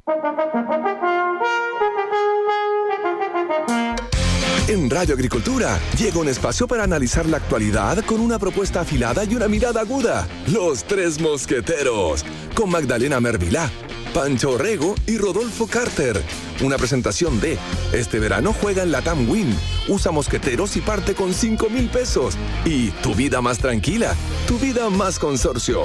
En Radio Agricultura llega un espacio para analizar la actualidad con una propuesta afilada y una mirada aguda. Los Tres Mosqueteros, con Magdalena Mervilá, Pancho Orrego y Rodolfo Carter. Una presentación de este verano juega en Latam Win. Usa mosqueteros y parte con 5,000 pesos. Y tu vida más tranquila, tu vida más consorcio.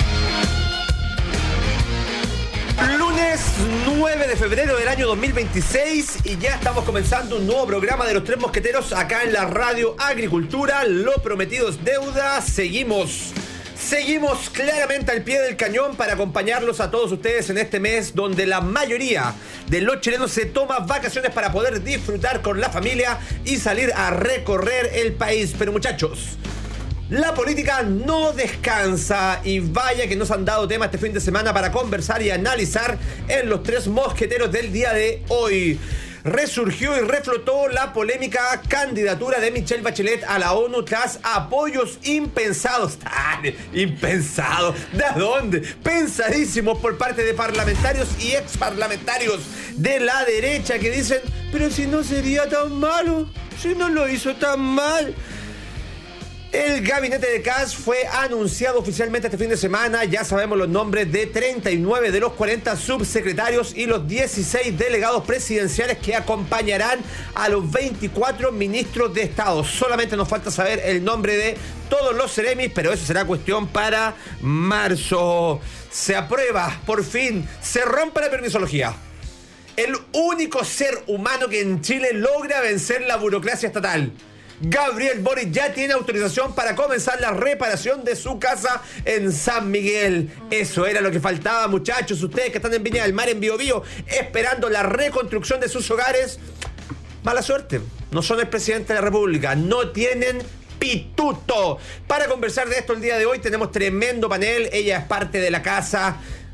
Lunes 9 de febrero del año 2026 y ya estamos comenzando un nuevo programa de Los Tres Mosqueteros acá en la Radio Agricultura. Lo prometido es deuda. Seguimos claramente al pie del cañón para acompañarlos a todos ustedes en este mes donde la mayoría de los chilenos se toma vacaciones para poder disfrutar con la familia y salir a recorrer el país. Pero muchachos, la política no descansa y vaya que nos han dado tema este fin de semana para conversar y analizar en Los Tres Mosqueteros del día de hoy. Resurgió y reflotó la polémica candidatura de Michelle Bachelet a la ONU tras apoyos impensados. ¿Impensados? ¿De dónde? Pensadísimos por parte de parlamentarios y exparlamentarios de la derecha que dicen, pero si no sería tan malo, si no lo hizo tan mal. El gabinete de Kast fue anunciado oficialmente este fin de semana. Ya sabemos los nombres de 39 de los 40 subsecretarios y los 16 delegados presidenciales que acompañarán a los 24 ministros de Estado. Solamente nos falta saber el nombre de todos los seremis, pero eso será cuestión para marzo. Se aprueba, por fin, se rompe la permisología. El único ser humano que en Chile logra vencer la burocracia estatal. Gabriel Boric ya tiene autorización para comenzar la reparación de su casa en San Miguel. Eso era lo que faltaba, muchachos. Ustedes que están en Viña del Mar, en Biobío, esperando la reconstrucción de sus hogares, mala suerte. No son el presidente de la República. No tienen pituto. Para conversar de esto el día de hoy tenemos tremendo panel. Ella es parte de la casa.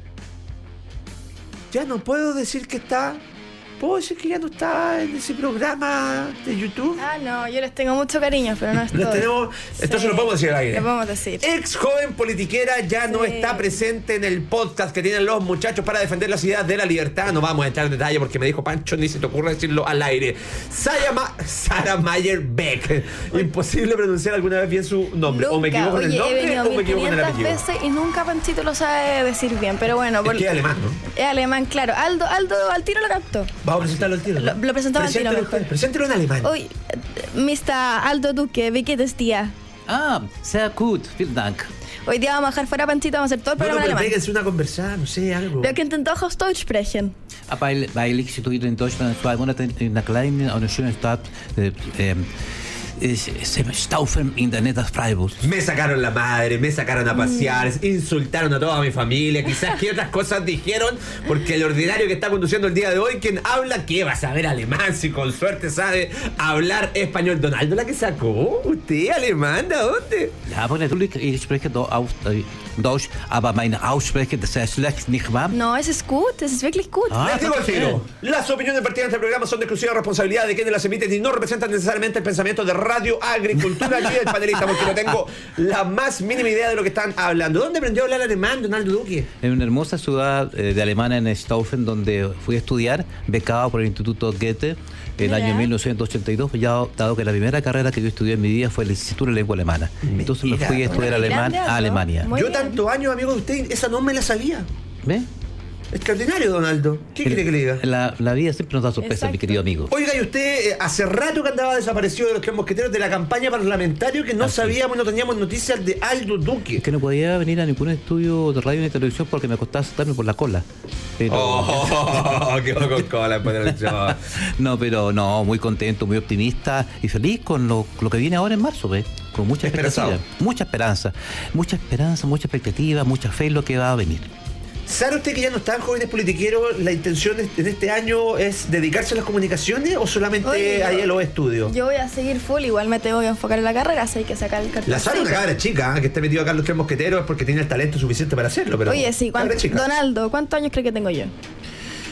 Ya no puedo decir que está... ¿Puedo decir que ya no está en ese programa de YouTube? Ah, no, yo les tengo mucho cariño, pero no estoy. Entonces sí, lo podemos decir al aire. Lo podemos decir. Ex joven politiquera ya no está presente en el podcast que tienen los muchachos para defender las ideas de la libertad. No vamos a entrar en detalle porque me dijo Pancho, ni se te ocurra decirlo al aire. Sara Mayer Beck. Imposible pronunciar alguna vez bien su nombre. Nunca. O me equivoco en el nombre o me equivoco en el 500 apellido. veces y nunca Panchito lo sabe decir bien, pero bueno. Es que es alemán, ¿no? Es alemán, claro. Aldo al tiro lo captó. Vamos a presentarlo al tiro, ¿no? Lo presentaba al tiro mejor. Preséntelo en alemán. Uy, Mr. Aldo Duque, wie geht es dir? Sehr gut, vielen Dank. Hoy día vamos a dejar fuera a Panchito, vamos a hacer todo el programa en alemán. Péguense una conversada, no sé, algo. Wir könnten doch auf Deutsch sprechen. Weil ich studiere in Deutschland 2 Monate in einer kleinen, einer schönen Stadt, Staufen in der Nähe des Freiburg. Me sacaron la madre, me sacaron a pasear, insultaron a toda mi familia, quizás qué otras cosas dijeron, porque el ordinario que está conduciendo el día de hoy, quien habla, ¿qué va a saber alemán? Si con suerte sabe hablar español. Donaldo, la que sacó, usted alemán, ¿de dónde? Ja, aber natürlich, ich spreche Deutsch, aber meine Aussprache, das ist schlecht, nicht wahr? No, es gut, es wirklich gut. Les digo al tiro, las opiniones vertidas en este programa son de exclusiva responsabilidad de quienes las emiten y no representan necesariamente el pensamiento de Radio Agricultura ni del panelista, porque no tengo la más mínima idea de lo que están hablando. ¿Dónde aprendió a hablar alemán, Donaldo Duque? En una hermosa ciudad de Alemania, en Staufen, donde fui a estudiar, becado por el Instituto Goethe, en el año 1982, ya dado que la primera carrera que yo estudié en mi vida fue licenciatura en lengua alemana. Entonces me fui a estudiar alemán a Alemania. Yo tantos años, amigo de usted, esa no me la sabía. ¿Ve? Extraordinario, Donaldo. ¿Qué quiere que le diga? La vida siempre nos da sorpresas, mi querido amigo. Oiga, y usted hace rato que andaba desaparecido de los Tres Mosqueteros de la campaña parlamentaria, que no sabíamos, no teníamos noticias de Aldo Duque. Es que no podía venir a ningún estudio de radio ni televisión porque me costaba sentarme por la cola. Pero... qué con cola después de la show. No, pero no, muy contento, muy optimista y feliz con lo que viene ahora en marzo, ¿ves? Con mucha expectativa, mucha expectativa, mucha fe en lo que va a venir. ¿Sabe usted que ya no están jóvenes politiqueros? ¿La intención de este año es dedicarse a las comunicaciones o solamente ahí a los estudios? Yo voy a seguir full, igual me tengo que enfocar en la carrera, así que sacar el cartel. La Sara es una cabra chica, que esté metido acá en los Tres Mosqueteros es porque tiene el talento suficiente para hacerlo. Pero oye, sí, Donaldo, ¿cuántos años cree que tengo yo?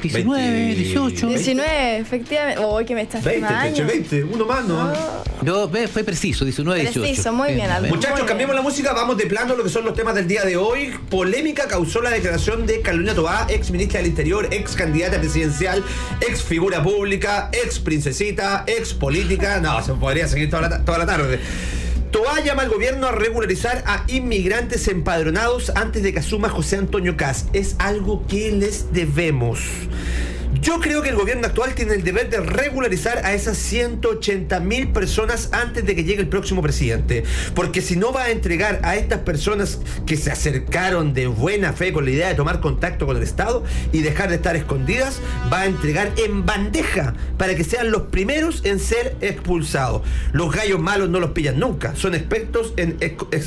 19, 18. 19, efectivamente. Uy, que me estás 20, uno más, ¿no? Yo, fue preciso, 19, 18. Preciso, muy bien, Aldo. Muchachos, Muy cambiemos la música, vamos de plano a lo que son los temas del día de hoy. Polémica causó la declaración de Carolina Toá, ex ministra del Interior, ex candidata presidencial, ex figura pública, ex princesita, ex política. No, se podría seguir toda la tarde. Toá llama al gobierno a regularizar a inmigrantes empadronados antes de que asuma José Antonio Kast. Es algo que les debemos. Yo creo que el gobierno actual tiene el deber de regularizar a esas 180.000 personas antes de que llegue el próximo presidente. Porque si no va a entregar a estas personas que se acercaron de buena fe con la idea de tomar contacto con el Estado y dejar de estar escondidas, va a entregar en bandeja para que sean los primeros en ser expulsados. Los gallos malos no los pillan nunca. Son expertos en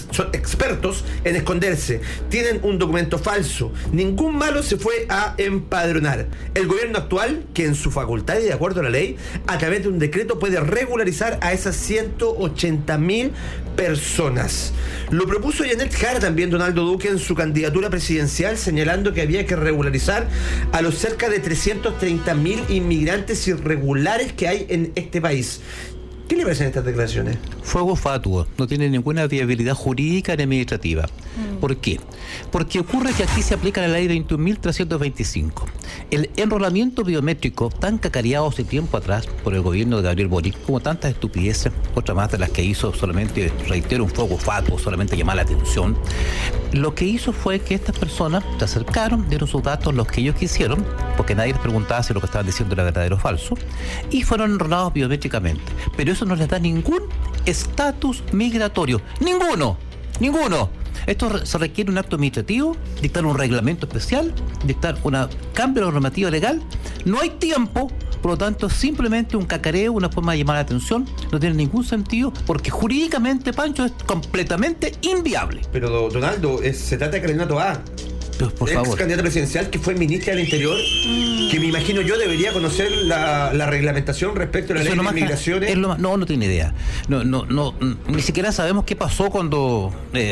esconderse. Tienen un documento falso. Ningún malo se fue a empadronar. El gobierno actual, que en su facultad y de acuerdo a la ley, a través de un decreto puede regularizar a esas 180.000 personas. Lo propuso Janet Jara también Donaldo Duque en su candidatura presidencial, señalando que había que regularizar a los cerca de 330.000 inmigrantes irregulares que hay en este país. ¿Qué le parecen estas declaraciones? Fuego fatuo, no tiene ninguna viabilidad jurídica ni administrativa. ¿Por qué? Porque ocurre que aquí se aplica la ley 21.325. El enrolamiento biométrico, tan cacareado hace tiempo atrás por el gobierno de Gabriel Boric, como tantas estupideces, otra más de las que hizo solamente, reitero, un fuego fatuo, solamente llamar la atención. Lo que hizo fue que estas personas se acercaron, dieron sus datos, los que ellos quisieron, porque nadie les preguntaba si lo que estaban diciendo era verdadero o falso, y fueron enrolados biométricamente. Pero eso no les da ningún estatus migratorio. ¡Ninguno! Esto se requiere un acto administrativo, dictar un reglamento especial, dictar un cambio de la normativa legal. No hay tiempo, por lo tanto, simplemente un cacareo, una forma de llamar la atención. No tiene ningún sentido, porque jurídicamente, Pancho, es completamente inviable. Pero, Donaldo, se trata de Carolina Toá, por favor, ex candidata presidencial que fue ministra del Interior, que me imagino yo debería conocer la reglamentación respecto a la ley de migraciones. No tiene idea. No, ni siquiera sabemos qué pasó cuando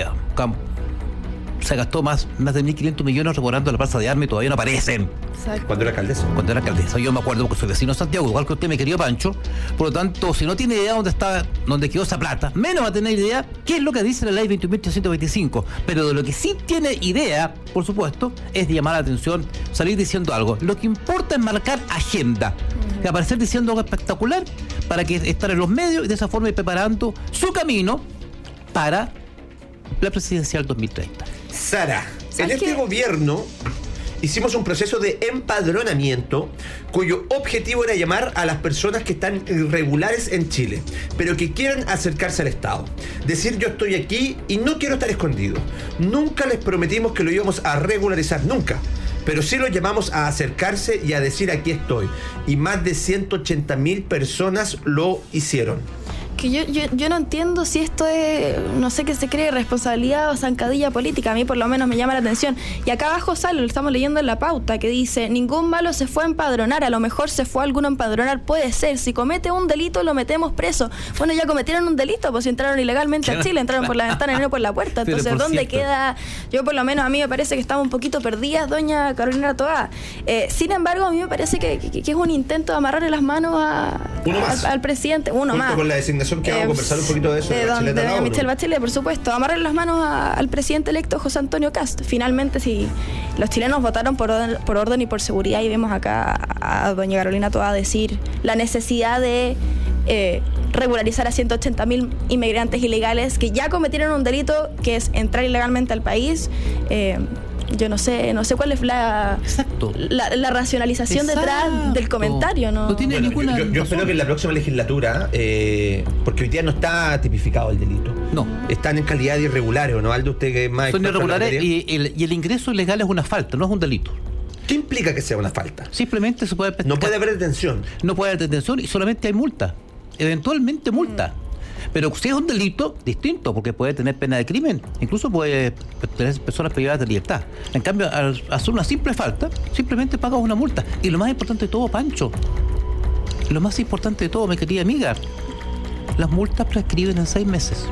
se gastó más de 1.500 millones reparando la plaza de armas y todavía no aparecen. Exacto. Cuando era alcaldesa. Yo me acuerdo porque soy vecino de Santiago, igual que usted, mi querido Pancho. Por lo tanto, si no tiene idea dónde quedó esa plata, menos va a tener idea qué es lo que dice la ley 21.325. Pero de lo que sí tiene idea, por supuesto, es de llamar la atención, salir diciendo algo. Lo que importa es marcar agenda. Y aparecer diciendo algo espectacular para que estar en los medios y de esa forma ir preparando su camino para la presidencial 2030. Sara, en este gobierno hicimos un proceso de empadronamiento cuyo objetivo era llamar a las personas que están irregulares en Chile, pero que quieran acercarse al Estado. Decir, yo estoy aquí y no quiero estar escondido. Nunca les prometimos que lo íbamos a regularizar, nunca. Pero sí los llamamos a acercarse y a decir, aquí estoy. Y más de 180.000 personas lo hicieron. Que yo no entiendo si esto es, no sé qué se cree, responsabilidad o zancadilla política. A mí por lo menos me llama la atención. Y acá abajo sale, lo estamos leyendo en la pauta, que dice, ningún malo se fue a empadronar. A lo mejor se fue alguno a empadronar, puede ser. Si comete un delito, lo metemos preso. Bueno, ya cometieron un delito, pues entraron ilegalmente a Chile, entraron por la ventana y no por la puerta. Entonces, ¿dónde queda? Yo por lo menos, a mí me parece que estamos un poquito perdidas, doña Carolina Toá. Sin embargo, a mí me parece que es un intento de amarrarle las manos al presidente. Uno más. Con la designación que vamos a conversar un poquito de eso. De Michelle Bachelet, por supuesto. Amarrar las manos al presidente electo José Antonio Kast. Finalmente, si los chilenos votaron por orden y por seguridad, y vemos acá a doña Carolina Toá decir la necesidad de regularizar a 180.000 inmigrantes ilegales que ya cometieron un delito, que es entrar ilegalmente al país. Yo no sé cuál es la racionalización detrás del comentario. No tiene ninguna. Yo espero que en la próxima legislatura, porque hoy día no está tipificado el delito. No. Están en calidad de irregulares, ¿no, Aldo? Usted que es más. Son irregulares y el ingreso ilegal es una falta, no es un delito. ¿Qué implica que sea una falta? Simplemente se puede. No puede haber detención. No puede haber detención y solamente hay multa. Eventualmente multa. Pero si es un delito, distinto, porque puede tener pena de crimen, incluso puede tener personas privadas de libertad. En cambio, al hacer una simple falta, simplemente pagas una multa. Y lo más importante de todo, Pancho, lo más importante de todo, mi querida amiga, las multas prescriben en 6 meses.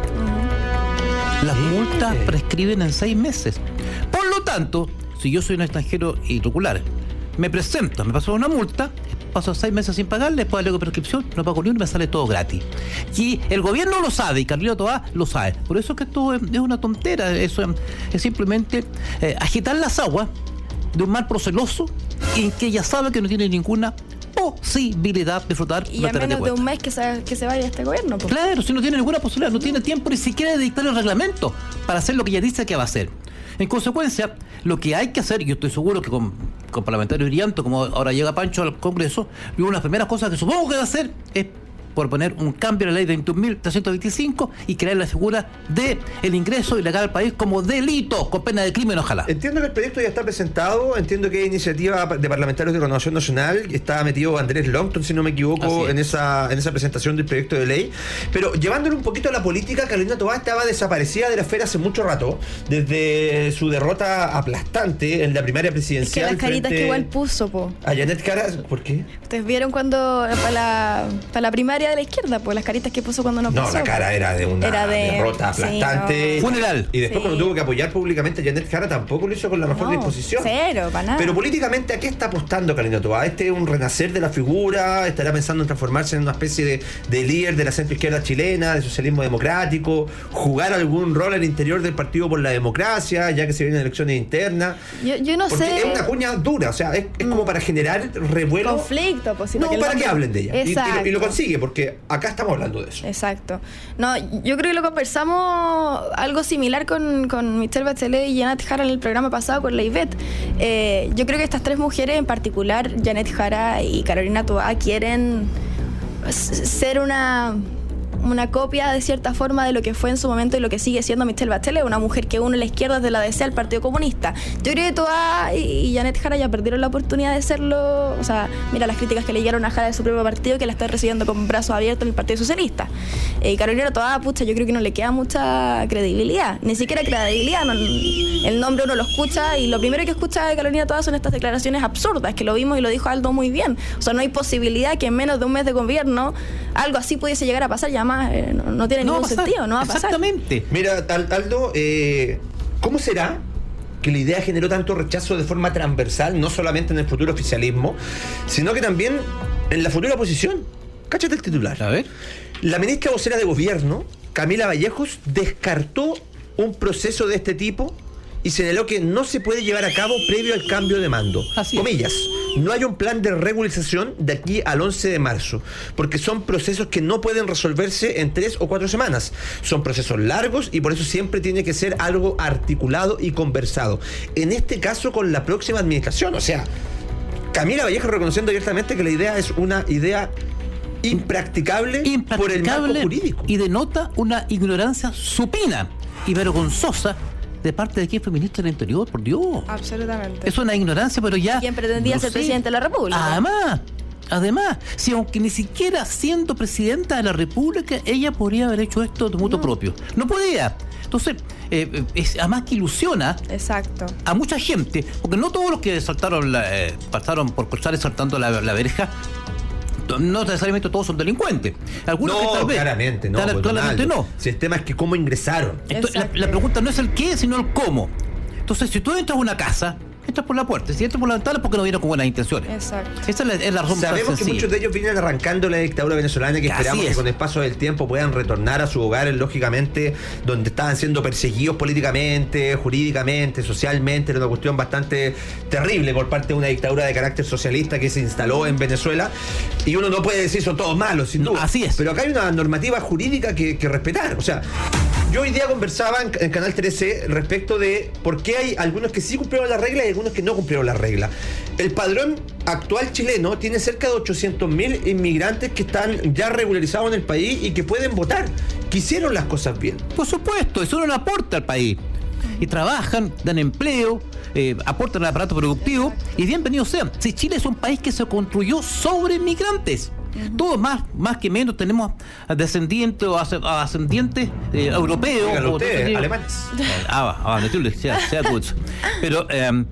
Las multas prescriben en 6 meses. Por lo tanto, si yo soy un extranjero irregular, me presento, me pasó una multa, paso 6 meses sin pagarle, después alego prescripción, no pago ni uno y me sale todo gratis. Y el gobierno lo sabe y Carolina Toá lo sabe. Por eso es que esto es una tontera, eso es simplemente agitar las aguas de un mar proceloso en que ella sabe que no tiene ninguna posibilidad de disfrutar. Y a menos de un mes que se vaya este gobierno. Pues. Claro, si no tiene ninguna posibilidad, no tiene tiempo ni siquiera de dictar el reglamento para hacer lo que ella dice que va a hacer. En consecuencia, lo que hay que hacer, y yo estoy seguro que con parlamentarios brillantes, como ahora llega Pancho al Congreso, y una de las primeras cosas que supongo que va a hacer es proponer un cambio en la ley 21.325 y crear la figura de el ingreso ilegal al país como delito, con pena de crimen, ojalá. Entiendo que el proyecto ya está presentado, entiendo que hay iniciativa de parlamentarios de Renovación Nacional, está metido Andrés Longton, si no me equivoco, en esa presentación del proyecto de ley, pero llevándolo un poquito a la política, Carolina Toá estaba desaparecida de la esfera hace mucho rato, desde su derrota aplastante en la primaria presidencial. Es que las caritas que igual puso, a Janet Jara, ¿por qué? Ustedes vieron cuando para la primaria de la izquierda, pues las caritas que puso cuando no pasó. No, la cara era de una derrota aplastante. Sí, no. Funeral. Y después cuando tuvo que apoyar públicamente a Janet Jara tampoco lo hizo con la mejor disposición. Cero, para nada. Pero políticamente, ¿a qué está apostando Carolina Toá? ¿Este es un renacer de la figura? ¿Estará pensando en transformarse en una especie de líder de la centroizquierda chilena, de socialismo democrático? ¿Jugar algún rol al interior del Partido por la Democracia, ya que se vienen elecciones internas? Yo no porque sé. Es una cuña dura, o sea, es como para generar revuelo. Conflicto, pues. No, para que hablen de ella. Y lo consigue, porque acá estamos hablando de eso. Exacto. No, yo creo que lo conversamos algo similar con Michelle Bachelet y Janet Jara en el programa pasado con la Ivette. Yo creo que estas tres mujeres en particular, Janet Jara y Carolina Toá, quieren ser una copia de cierta forma de lo que fue en su momento y lo que sigue siendo Michelle Bachelet, una mujer que une la izquierda desde la DC al Partido Comunista. Yo creo que Toá y Janet Jara ya perdieron la oportunidad de serlo. O sea, mira las críticas que le llegaron a Jara de su propio partido, que la está recibiendo con brazos abiertos en el Partido Socialista. Y Carolina Toá, pucha, yo creo que no le queda mucha credibilidad, ni siquiera credibilidad. No, el nombre uno lo escucha y lo primero que escucha de Carolina Toá son estas declaraciones absurdas, que lo vimos y lo dijo Aldo muy bien. O sea, no hay posibilidad que en menos de un mes de gobierno algo así pudiese llegar a pasar. Ya más no tiene ningún sentido, no va a pasar. Exactamente. Mira, Aldo, ¿cómo será que la idea generó tanto rechazo de forma transversal, no solamente en el futuro oficialismo, sino que también en la futura oposición? Cáchate el titular. A ver. La ministra vocera de Gobierno, Camila Vallejos, descartó un proceso de este tipo y señaló que no se puede llevar a cabo previo al cambio de mando. Así comillas, no hay un plan de regularización de aquí al 11 de marzo, porque son procesos que no pueden resolverse en 3 o 4 semanas. Son procesos largos y por eso siempre tiene que ser algo articulado y conversado. En este caso con la próxima administración, o sea, Camila Vallejo reconociendo abiertamente que la idea es una idea impracticable por el marco jurídico. Y denota una ignorancia supina y vergonzosa de parte de quien fue ministro del Interior, por Dios. Absolutamente. Es una ignorancia, pero ya... ¿Quién pretendía ser presidente de la República? Además, si aunque ni siquiera siendo presidenta de la República, ella podría haber hecho esto de motu propio. No podía. Entonces, además que ilusiona a mucha gente, porque no todos los que pasaron por cruzar saltando la verja, no necesariamente todos son delincuentes. Algunos que tal vez, claramente no. Si el tema es que cómo ingresaron. Entonces, la pregunta no es el qué, sino el cómo. Entonces, si tú entras a una casa, entras por la puerta. Si entras por la ventana es porque no vienen con buenas intenciones. Exacto. Esa es la razón. Sabemos que muchos de ellos vienen arrancando la dictadura venezolana, que esperamos que con el paso del tiempo puedan retornar a sus hogares, lógicamente, donde estaban siendo perseguidos políticamente, jurídicamente, socialmente. Era una cuestión bastante terrible por parte de una dictadura de carácter socialista que se instaló en Venezuela. Y uno no puede decir son todos malos, sin duda. Así es. Pero acá hay una normativa jurídica que respetar. O sea, yo hoy día conversaba en Canal 13 respecto de por qué hay algunos que sí cumplieron la regla y algunos que no cumplieron la regla. El padrón actual chileno tiene cerca de 800.000 inmigrantes que están ya regularizados en el país y que pueden votar, que hicieron las cosas bien. Por supuesto, eso no le aporta al país. Y trabajan, dan empleo, aportan al aparato productivo y bienvenidos sean. Si Chile es un país que se construyó sobre inmigrantes. Todos más que menos tenemos descendientes o ascendientes europeos. Díganlo ustedes, alemanes. Natürlich, sehr gut. Pero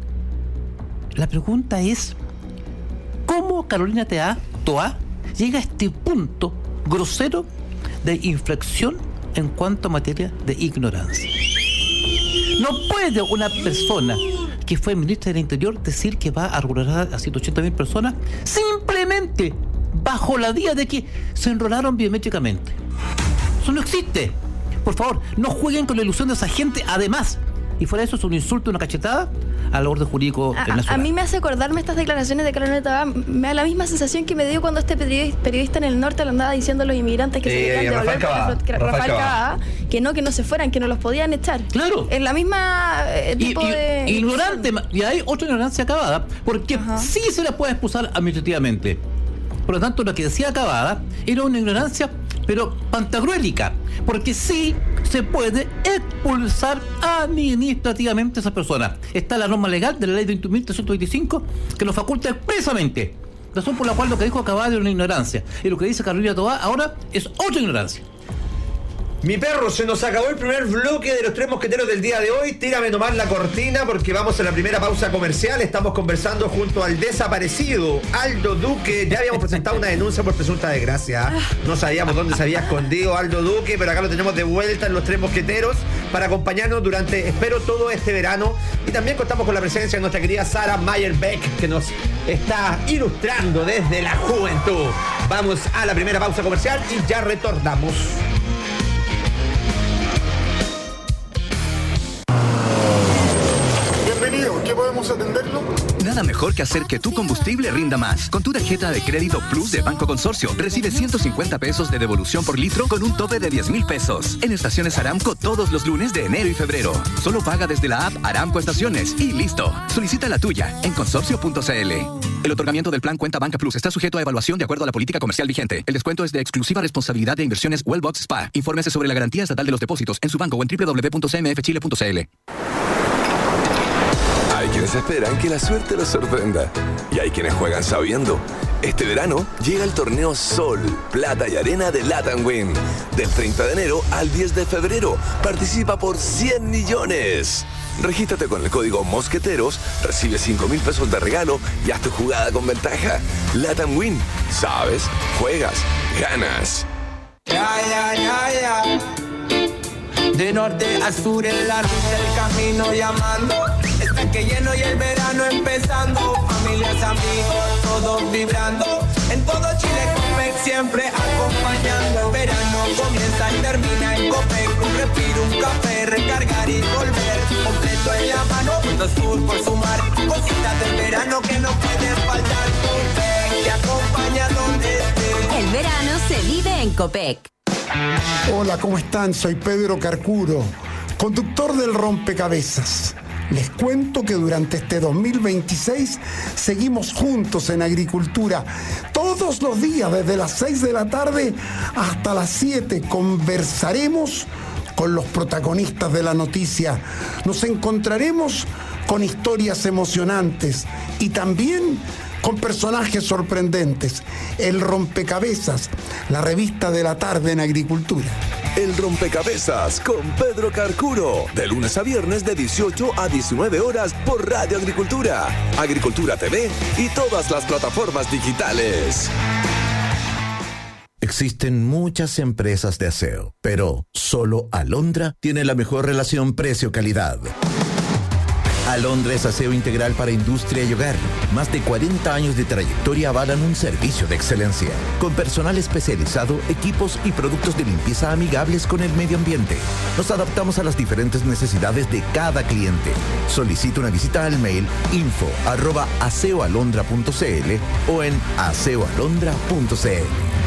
la pregunta es, ¿cómo Carolina Toá llega a este punto grosero de inflexión en cuanto a materia de ignorancia? No puede una persona que fue ministra del Interior, decir que va a regular a 180.000 personas simplemente bajo la vía de que se enrolaron biométricamente. Eso no existe. Por favor, no jueguen con la ilusión de esa gente. Además, y fuera de eso, es un insulto, una cachetada al orden jurídico nacional. A mí me hace acordarme estas declaraciones de Carolina Tobar. Me da la misma sensación que me dio cuando este periodista en el norte le andaba diciendo a los inmigrantes que se querían devolver Rafael Cavada, que no se fueran, que no los podían echar. Claro. Es la misma tipo de... Ignorante, y hay otra ignorancia Cavada, porque sí se la puede expulsar administrativamente. Por lo tanto, lo que decía Cavada era una ignorancia, pero pantagruélica, porque sí se puede expulsar administrativamente a esa persona. Está la norma legal de la ley 21.325 que lo faculta expresamente. Razón por la cual lo que dijo Cavada era una ignorancia, y lo que dice Carolina Tobar ahora es otra ignorancia. Mi perro, se nos acabó el primer bloque de los tres mosqueteros del día de hoy. Tírame nomás la cortina porque vamos a la primera pausa comercial. Estamos conversando junto al desaparecido Aldo Duque. Ya habíamos presentado una denuncia por presunta desgracia. No sabíamos dónde se había escondido Aldo Duque, pero acá lo tenemos de vuelta en los tres mosqueteros para acompañarnos durante, espero, todo este verano. Y también contamos con la presencia de nuestra querida Sara Mayer-Beck, que nos está ilustrando desde la juventud. Vamos a la primera pausa comercial y ya retornamos. ¿Qué podemos atenderlo? Nada mejor que hacer que tu combustible rinda más. Con tu tarjeta de crédito Plus de Banco Consorcio, recibes 150 pesos de devolución por litro con un tope de 10,000 pesos. En estaciones Aramco todos los lunes de enero y febrero. Solo paga desde la app Aramco Estaciones y listo. Solicita la tuya en consorcio.cl. El otorgamiento del plan Cuenta Banca Plus está sujeto a evaluación de acuerdo a la política comercial vigente. El descuento es de exclusiva responsabilidad de Inversiones Wellbox Spa. Infórmese sobre la garantía estatal de los depósitos en su banco o en www.cmfchile.cl. Hay quienes esperan que la suerte los sorprenda y hay quienes juegan sabiendo. Este verano llega el torneo Sol, Plata y Arena de Latam Win. Del 30 de enero al 10 de febrero. Participa por 100 millones. Regístrate con el código Mosqueteros, recibe 5,000 pesos de regalo y haz tu jugada con ventaja. Latam Win. Sabes, juegas, ganas. De norte a sur en la ruta el camino llamando. Está que lleno y el verano empezando. Familias, amigos, todos vibrando. En todo Chile Copec siempre acompañando. El verano comienza y termina en Copec. Un respiro, un café, recargar y volver. Completo en la mano, Punto Sur por sumar. Cositas del verano que no pueden faltar. Copec te acompaña donde estés. El verano se vive en Copec. Hola, ¿cómo están? Soy Pedro Carcuro, conductor del Rompecabezas. Les cuento que durante este 2026 seguimos juntos en agricultura. Todos los días, desde las 6 de la tarde hasta las 7, conversaremos con los protagonistas de la noticia. Nos encontraremos con historias emocionantes y también con personajes sorprendentes. El Rompecabezas, la revista de la tarde en agricultura. El Rompecabezas con Pedro Carcuro, de lunes a viernes de 18 a 19 horas por Radio Agricultura, Agricultura TV y todas las plataformas digitales. Existen muchas empresas de aseo, pero solo Alondra tiene la mejor relación precio-calidad. Alondra es aseo integral para industria y hogar. Más de 40 años de trayectoria avalan un servicio de excelencia. Con personal especializado, equipos y productos de limpieza amigables con el medio ambiente. Nos adaptamos a las diferentes necesidades de cada cliente. Solicita una visita al mail info@aseoalondra.cl o en aseoalondra.cl.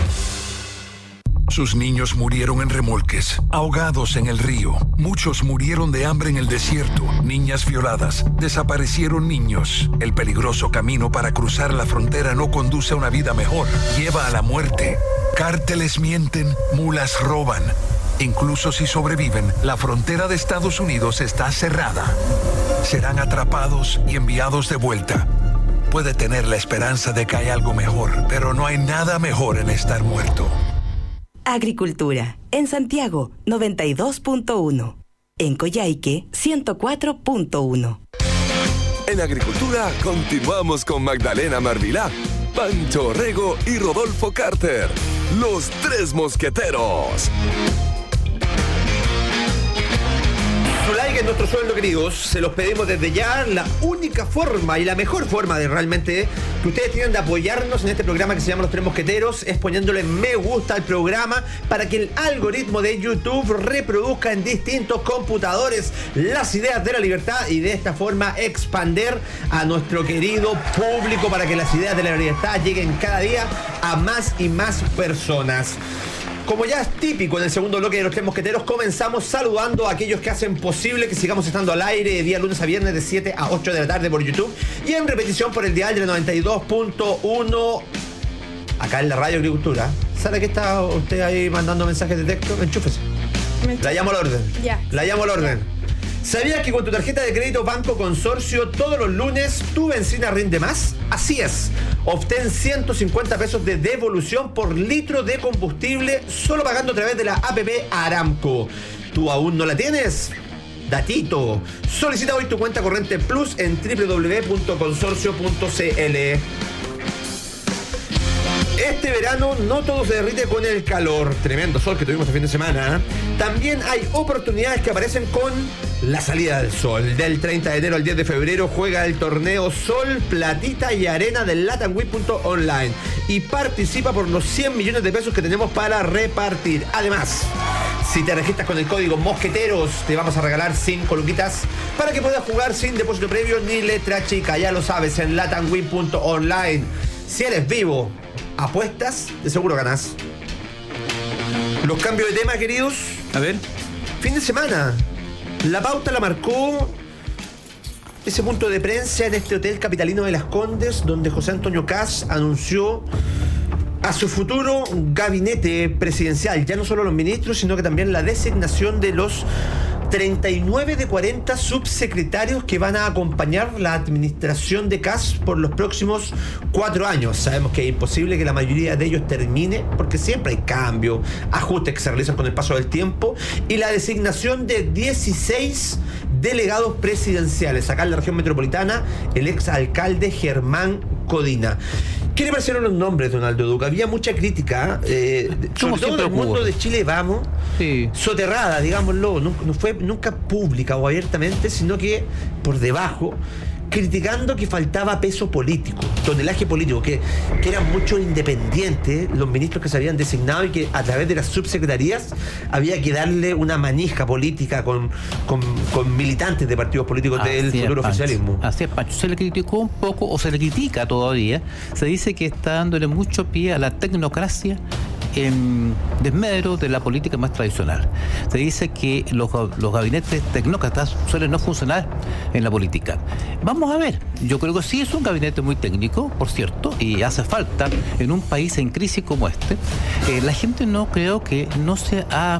Sus niños murieron en remolques, ahogados en el río. Muchos murieron de hambre en el desierto. Niñas violadas. Desaparecieron niños. El peligroso camino para cruzar la frontera no conduce a una vida mejor. Lleva a la muerte. Cárteles mienten, mulas roban. Incluso si sobreviven, la frontera de Estados Unidos está cerrada. Serán atrapados y enviados de vuelta. Puede tener la esperanza de que hay algo mejor, pero no hay nada mejor en estar muerto. Agricultura. En Santiago, 92.1. En Coyhaique, 104.1. En Agricultura continuamos con Magdalena Marvilá, Pancho Orrego y Rodolfo Carter, los tres mosqueteros. Su like es nuestro sueldo, queridos. Se los pedimos desde ya. La única forma y la mejor forma de realmente que ustedes tienen de apoyarnos en este programa que se llama Los Tres Mosqueteros es poniéndole me gusta al programa para que el algoritmo de YouTube reproduzca en distintos computadores las ideas de la libertad y de esta forma expander a nuestro querido público para que las ideas de la libertad lleguen cada día a más y más personas. Como ya es típico en el segundo bloque de Los Tres Mosqueteros, comenzamos saludando a aquellos que hacen posible que sigamos estando al aire de día lunes a viernes de 7 a 8 de la tarde por YouTube y en repetición por el dial del 92.1 acá en la Radio Agricultura. ¿Sabe que está usted ahí mandando mensajes de texto? Enchúfese. La llamo al orden. Ya. La llamo al orden. ¿Sabías que con tu tarjeta de crédito Banco Consorcio todos los lunes tu benzina rinde más? Así es. Obtén 150 pesos de devolución por litro de combustible solo pagando a través de la APP Aramco. ¿Tú aún no la tienes? Datito. Solicita hoy tu cuenta corriente Plus en www.consorcio.cl. Este verano no todo se derrite con el calor, tremendo sol que tuvimos este fin de semana. También hay oportunidades que aparecen con la salida del sol. Del 30 de enero al 10 de febrero juega el torneo Sol, Platita y Arena del LatamWin.online y participa por los 100 millones de pesos que tenemos para repartir. Además, si te registras con el código Mosqueteros, te vamos a regalar 5 luquitas para que puedas jugar sin depósito previo ni letra chica. Ya lo sabes, en LatamWin.online. Si eres vivo, apuestas, de seguro ganás. Los cambios de tema, queridos. A ver. Fin de semana. La pauta la marcó ese punto de prensa en este hotel capitalino de Las Condes, donde José Antonio Kast anunció a su futuro gabinete presidencial. Ya no solo los ministros, sino que también la designación de los 39 de 40 subsecretarios que van a acompañar la administración de Kast por los próximos 4 años. Sabemos que es imposible que la mayoría de ellos termine, porque siempre hay cambios, ajustes que se realizan con el paso del tiempo, y la designación de 16 delegados presidenciales. Acá en la región metropolitana, el exalcalde Germán Codina. ¿Qué le parecieron los nombres, Donaldo Duque? Había mucha crítica, sobre todo en el mundo de Chile Vamos, sí, soterrada, digámoslo, no fue nunca pública o abiertamente, sino que por debajo, criticando que faltaba peso político, tonelaje político, que eran muchos independientes los ministros que se habían designado y que a través de las subsecretarías había que darle una manija política con militantes de partidos políticos del futuro oficialismo. Así es, Pancho. Se le criticó un poco, o se le critica todavía. Se dice que está dándole mucho pie a la tecnocracia en desmedro de la política más tradicional. Se dice que los gabinetes tecnócratas suelen no funcionar en la política. Vamos a ver, yo creo que sí es un gabinete muy técnico, por cierto, y hace falta en un país en crisis como este. La gente no creo que no nos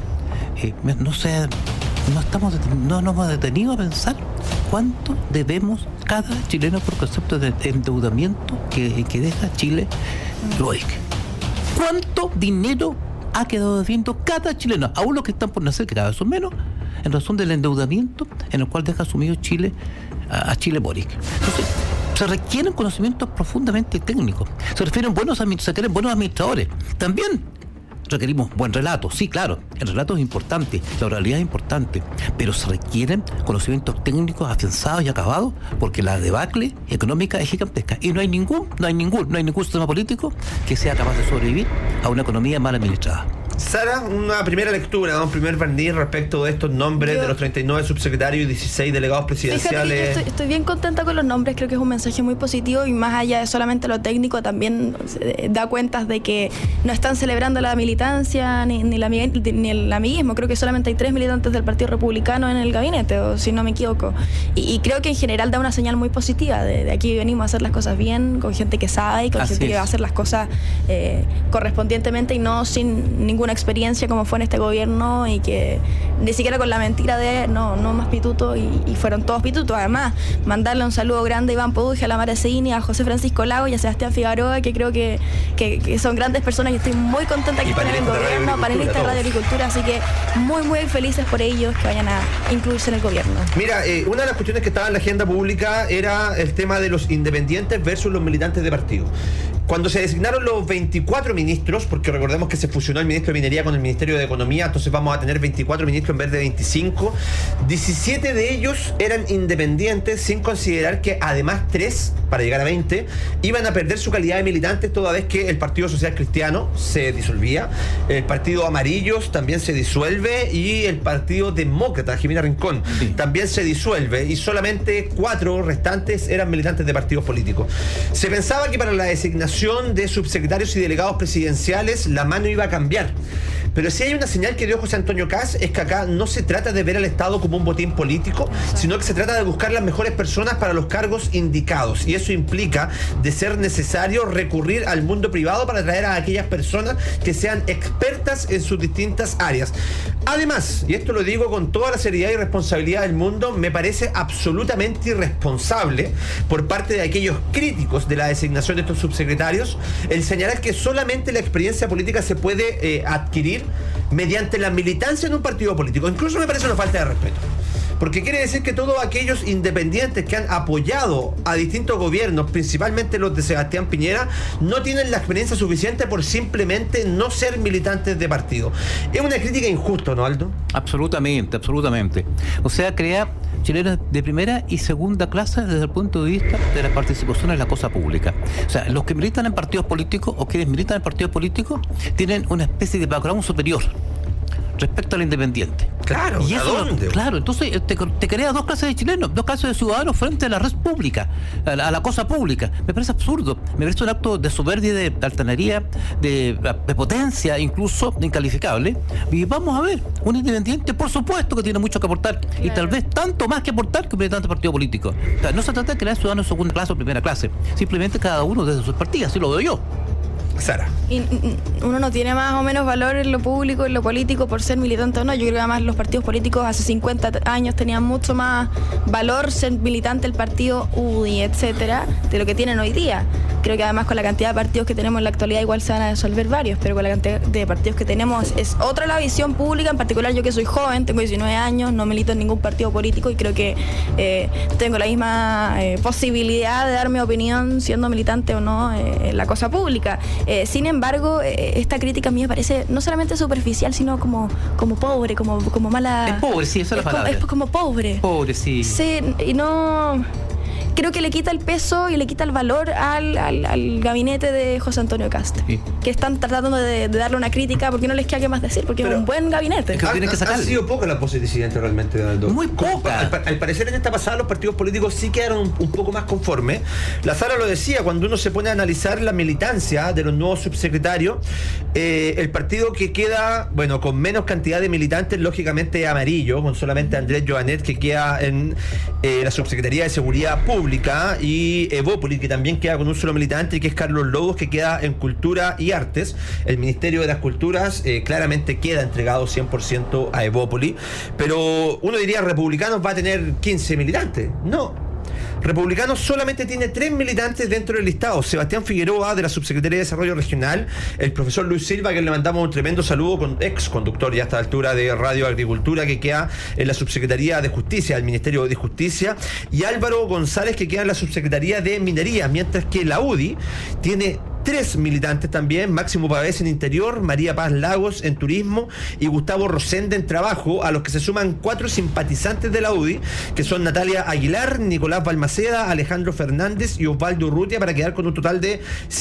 hemos detenido a pensar cuánto debemos cada chileno por concepto de endeudamiento que deja Chile Loic. ¿Cuánto dinero ha quedado debiendo cada chileno? Aún los que están por nacer, que cada vez son menos, en razón del endeudamiento en el cual deja sumido Chile a Chile Boric. Entonces, se requieren conocimientos profundamente técnicos. Se requieren buenos administradores. También requerimos buen relato. Sí, claro, el relato es importante, la oralidad es importante, pero se requieren conocimientos técnicos afianzados y acabados, porque la debacle económica es gigantesca y no hay ningún sistema político que sea capaz de sobrevivir a una economía mal administrada. Sara, una primera lectura, un primer barniz respecto de estos nombres de los 39 subsecretarios y 16 delegados presidenciales. Fíjate que estoy bien contenta con los nombres, creo que es un mensaje muy positivo y más allá de solamente lo técnico también da cuentas de que no están celebrando la militancia ni el amiguismo. Creo que solamente hay 3 militantes del Partido Republicano en el gabinete, o si no me equivoco, y creo que en general da una señal muy positiva de aquí venimos a hacer las cosas bien, con gente que sabe y con gente que va a hacer las cosas correspondientemente y no sin ninguna experiencia como fue en este gobierno, y que ni siquiera con la mentira de no más pitutos, y fueron todos pitutos. Además, mandarle un saludo grande a Iván Poduje, a la Mara Cedini, a José Francisco Lago y a Sebastián Figueroa, que creo que son grandes personas y estoy muy contenta que estén en el gobierno, panelistas de Radio Agricultura, así que muy muy felices por ellos que vayan a incluirse en el gobierno. Mira, una de las cuestiones que estaba en la agenda pública era el tema de los independientes versus los militantes de partido. Cuando se designaron los 24 ministros, porque recordemos que se fusionó el ministro de Minería con el Ministerio de Economía, entonces vamos a tener 24 ministros en vez de 25, 17 de ellos eran independientes, sin considerar que además 3, para llegar a 20, iban a perder su calidad de militantes toda vez que el Partido Social Cristiano se disolvía, el Partido Amarillos también se disuelve y el Partido Demócrata, Jimena Rincón, también se disuelve, y solamente 4 restantes eran militantes de partidos políticos. Se pensaba que para la designación de subsecretarios y delegados presidenciales la mano iba a cambiar, pero si hay una señal que dio José Antonio Kast es que acá no se trata de ver al Estado como un botín político, sino que se trata de buscar las mejores personas para los cargos indicados, y eso implica, de ser necesario, recurrir al mundo privado para traer a aquellas personas que sean expertas en sus distintas áreas. Además, y esto lo digo con toda la seriedad y responsabilidad del mundo, me parece absolutamente irresponsable por parte de aquellos críticos de la designación de estos subsecretarios el señalar que solamente la experiencia política se puede adquirir mediante la militancia en un partido político. Incluso me parece una falta de respeto, porque quiere decir que todos aquellos independientes que han apoyado a distintos gobiernos, principalmente los de Sebastián Piñera, no tienen la experiencia suficiente por simplemente no ser militantes de partido. Es una crítica injusta, ¿no, Aldo? Absolutamente, absolutamente. O sea, crea chilenos de primera y segunda clase desde el punto de vista de la participación en la cosa pública. O sea, los que militan en partidos políticos o quienes militan en partidos políticos tienen una especie de background superior respecto al independiente. Claro, y eso, ¿a dónde? Claro, entonces te crea dos clases de chilenos, dos clases de ciudadanos frente a la red pública, a la cosa pública. Me parece absurdo, me parece un acto de soberbia, de altanería, de potencia, incluso incalificable. Y vamos a ver, un independiente, por supuesto que tiene mucho que aportar, claro, y tal vez tanto más que aportar que un militante de partido político. O sea, no se trata de crear ciudadanos de segunda clase o primera clase, simplemente cada uno desde sus partidas, así lo veo yo. Sara. Y uno no tiene más o menos valor en lo público, en lo político, por ser militante o no. Yo creo que además los partidos políticos hace 50 años tenían mucho más valor ser militante del partido UDI, etcétera, de lo que tienen hoy día. Creo que además con la cantidad de partidos que tenemos en la actualidad igual se van a disolver varios, pero con la cantidad de partidos que tenemos es otra la visión pública. En particular yo, que soy joven, tengo 19 años, no milito en ningún partido político y creo que tengo la misma posibilidad de dar mi opinión siendo militante o no en la cosa pública. Sin embargo, esta crítica a mí me parece no solamente superficial, sino como pobre, como mala. Es pobre, sí, esa es la palabra. Es como pobre. Pobre, sí. Sí, y no. Creo que le quita el peso y le quita el valor al gabinete de José Antonio Kast, sí, que están tratando de darle una crítica porque no les queda qué más decir, porque pero es un buen gabinete. Ha sido poca la posibilidad realmente, Aldo. Muy poca. Al parecer en esta pasada los partidos políticos sí quedaron un poco más conformes. La Sara lo decía, cuando uno se pone a analizar la militancia de los nuevos subsecretarios, el partido que queda, bueno, con menos cantidad de militantes, lógicamente Amarillo, con solamente Andrés Joanet, que queda en la Subsecretaría de Seguridad Pública, y Evópoli, que también queda con un solo militante, que es Carlos Lobos, que queda en Cultura y Artes. El Ministerio de las Culturas claramente queda entregado 100% a Evópoli, pero uno diría, Republicanos va a tener 15 militantes. No, Republicanos solamente tiene 3 militantes dentro del listado: Sebastián Figueroa, de la Subsecretaría de Desarrollo Regional, el profesor Luis Silva, que le mandamos un tremendo saludo, ex conductor ya a esta altura de Radio Agricultura, que queda en la Subsecretaría de Justicia, el Ministerio de Justicia, y Álvaro González, que queda en la Subsecretaría de Minería, mientras que la UDI tiene 3 militantes también: Máximo Pavés en Interior, María Paz Lagos en Turismo y Gustavo Rosende en Trabajo, a los que se suman 4 simpatizantes de la UDI, que son Natalia Aguilar, Nicolás Balmaceda, Alejandro Fernández y Osvaldo Urrutia, para quedar con un total de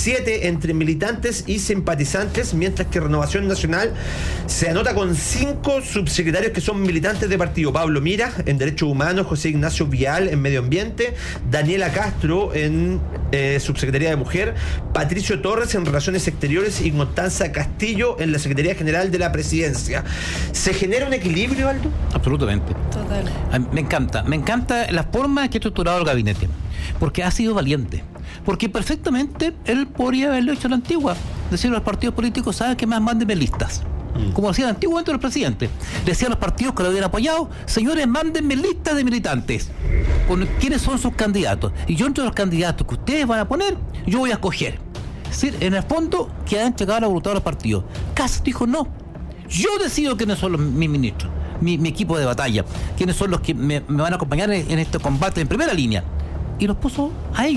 7 entre militantes y simpatizantes, mientras que Renovación Nacional se anota con 5 subsecretarios que son militantes de partido: Pablo Mira en Derechos Humanos, José Ignacio Vial en Medio Ambiente, Daniela Castro en Subsecretaría de Mujer, Patricio Torres en Relaciones Exteriores y Constanza Castillo en la Secretaría General de la Presidencia. ¿Se genera un equilibrio, Aldo? Absolutamente. Total. Me encanta la forma que ha estructurado el gabinete, porque ha sido valiente, porque perfectamente él podría haberlo hecho en la antigua, decirle a los partidos políticos: ¿sabes qué más? Mándenme listas. Como hacía antiguamente el presidente, le decía a los partidos que lo habían apoyado: señores, mándenme listas de militantes con quiénes son sus candidatos, y yo entre los candidatos que ustedes van a poner, yo voy a escoger. Es decir, en el fondo, que han llegado a la voluntad de los partidos. Kast dijo: no, yo decido quiénes son mis ministros, mi equipo de batalla, quiénes son los que me van a acompañar en este combate en primera línea. Y los puso a ellos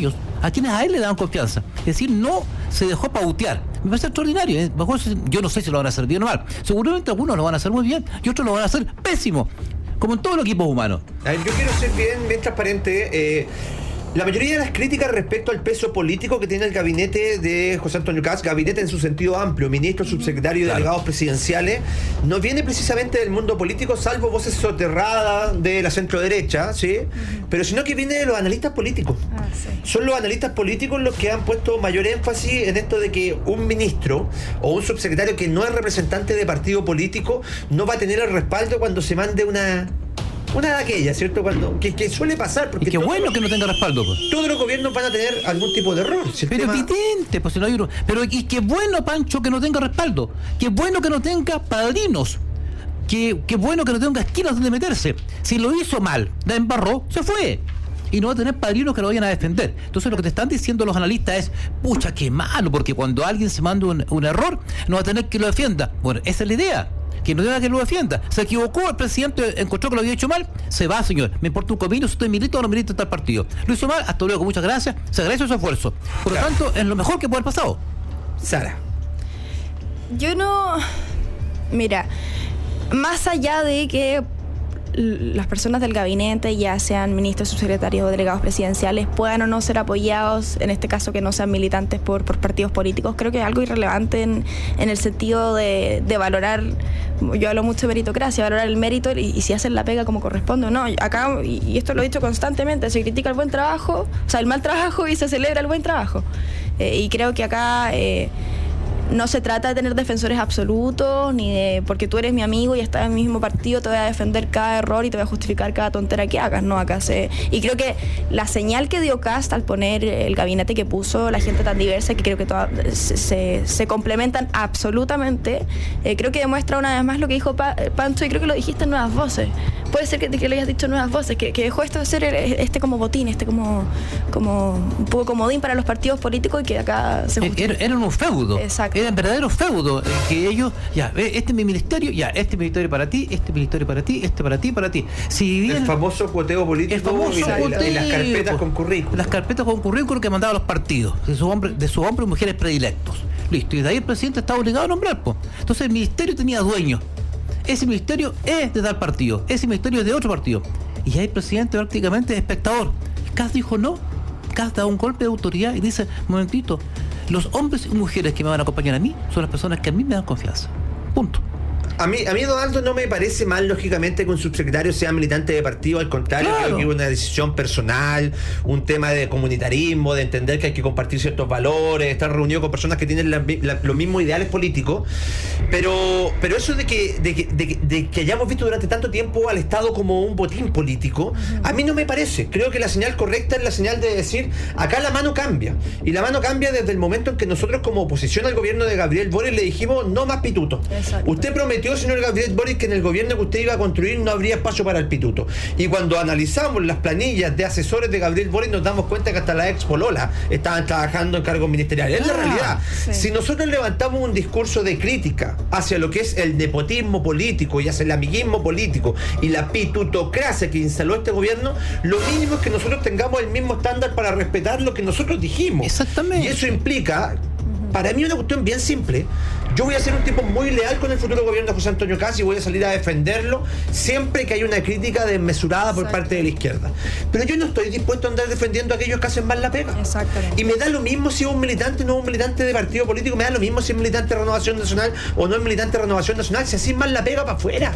a quienes a él le daban confianza. Es decir, no se dejó pautear. Me parece extraordinario, ¿eh? Yo no sé si lo van a hacer bien o mal. Seguramente algunos lo van a hacer muy bien y otros lo van a hacer pésimo, como en todos los equipos humanos. A ver, yo quiero ser bien transparente. La mayoría de las críticas respecto al peso político que tiene el gabinete de José Antonio Kast, gabinete en su sentido amplio, ministro, subsecretario y delegados presidenciales, no viene precisamente del mundo político, salvo voces soterradas de la centro-derecha, ¿sí? Pero sino que viene de los analistas políticos. Son los analistas políticos los que han puesto mayor énfasis en esto de que un ministro o un subsecretario que no es representante de partido político no va a tener el respaldo cuando se mande una de aquellas, ¿cierto? Que suele pasar. Porque y qué bueno que no tenga respaldo, pues. Todos los gobiernos van a tener algún tipo de error. Pero evidente, pues si no hay uno. Pero y qué bueno, Pancho, que no tenga respaldo. Qué bueno que no tenga padrinos. Qué bueno que no tenga esquinas donde meterse. Si lo hizo mal, la embarró, se fue. Y no va a tener padrinos que lo vayan a defender. Entonces lo que te están diciendo los analistas es, pucha, qué malo, porque cuando alguien se manda un error, no va a tener que lo defienda. Bueno, esa es la idea. Que no tenga que lo defienda. Se equivocó, el presidente encontró que lo había hecho mal, se va, señor. Me importa un comino si usted milita o no milita en tal partido. Lo hizo mal, hasta luego, muchas gracias. Se agradece su esfuerzo. Por lo tanto, es lo mejor que puede haber pasado. Sara. Yo no... Mira, más allá de que las personas del gabinete, ya sean ministros, subsecretarios o delegados presidenciales, puedan o no ser apoyados, en este caso que no sean militantes por partidos políticos, creo que es algo irrelevante en el sentido de valorar, yo hablo mucho de meritocracia, valorar el mérito y si hacen la pega como corresponde o no. Acá, y esto lo he dicho constantemente, se critica el buen trabajo, o sea, el mal trabajo y se celebra el buen trabajo. Y creo que acá... no se trata de tener defensores absolutos, ni de porque tú eres mi amigo y estás en mi mismo partido, te voy a defender cada error y te voy a justificar cada tontera que hagas. No, acá y creo que la señal que dio Kast al poner el gabinete que puso, la gente tan diversa, que creo que se complementan absolutamente, creo que demuestra una vez más lo que dijo Pancho, y creo que lo dijiste en Nuevas Voces. Puede ser que lo hayas dicho en Nuevas Voces, que dejó esto de ser como botín, como un poco comodín para los partidos políticos, y que acá se justifica. Era un feudo. Exacto. Eran verdaderos feudos, que ellos, ya, este es mi ministerio, ya, este ministerio para ti, este ministerio para ti, este para ti, para ti. Si bien, el famoso cuoteo político y las carpetas con currículum. Las carpetas con currículum que mandaban los partidos, de sus hombres y mujeres predilectos. Listo, y de ahí el presidente estaba obligado a nombrar, pues. Entonces el ministerio tenía dueño. Ese ministerio es de tal partido, ese ministerio es de otro partido. Y ahí el presidente prácticamente es espectador. Kast dijo no. Kast da un golpe de autoridad y dice, momentito, los hombres y mujeres que me van a acompañar a mí son las personas que a mí me dan confianza. Punto. A mí, Donaldo, no me parece mal, lógicamente, que un subsecretario sea militante de partido. Al contrario, creo que es una decisión personal, un tema de comunitarismo, de entender que hay que compartir ciertos valores, estar reunido con personas que tienen los mismos ideales políticos. Pero eso de que hayamos visto durante tanto tiempo al Estado como un botín político, a mí no me parece. Creo que la señal correcta es la señal de decir, acá la mano cambia. Y la mano cambia desde el momento en que nosotros, como oposición al gobierno de Gabriel Boric, le dijimos, no más pituto. Exacto. Usted prometió, señor Gabriel Boric, que en el gobierno que usted iba a construir no habría espacio para el pituto. Y cuando analizamos las planillas de asesores de Gabriel Boric, nos damos cuenta que hasta la ex polola estaban trabajando en cargos ministeriales. Es la realidad. Sí. Si nosotros levantamos un discurso de crítica hacia lo que es el nepotismo político y hacia el amiguismo político y la pitutocracia que instaló este gobierno, lo mínimo es que nosotros tengamos el mismo estándar para respetar lo que nosotros dijimos. Exactamente. Y eso implica, para mí, una cuestión bien simple. Yo voy a ser un tipo muy leal con el futuro gobierno de José Antonio Kast y voy a salir a defenderlo siempre que haya una crítica desmesurada por parte de la izquierda. Pero yo no estoy dispuesto a andar defendiendo a aquellos que hacen mal la pega. Exactamente. Y me da lo mismo si es un militante o no un militante de partido político, me da lo mismo si es militante de Renovación Nacional o no es militante de Renovación Nacional, si así mal la pega para afuera.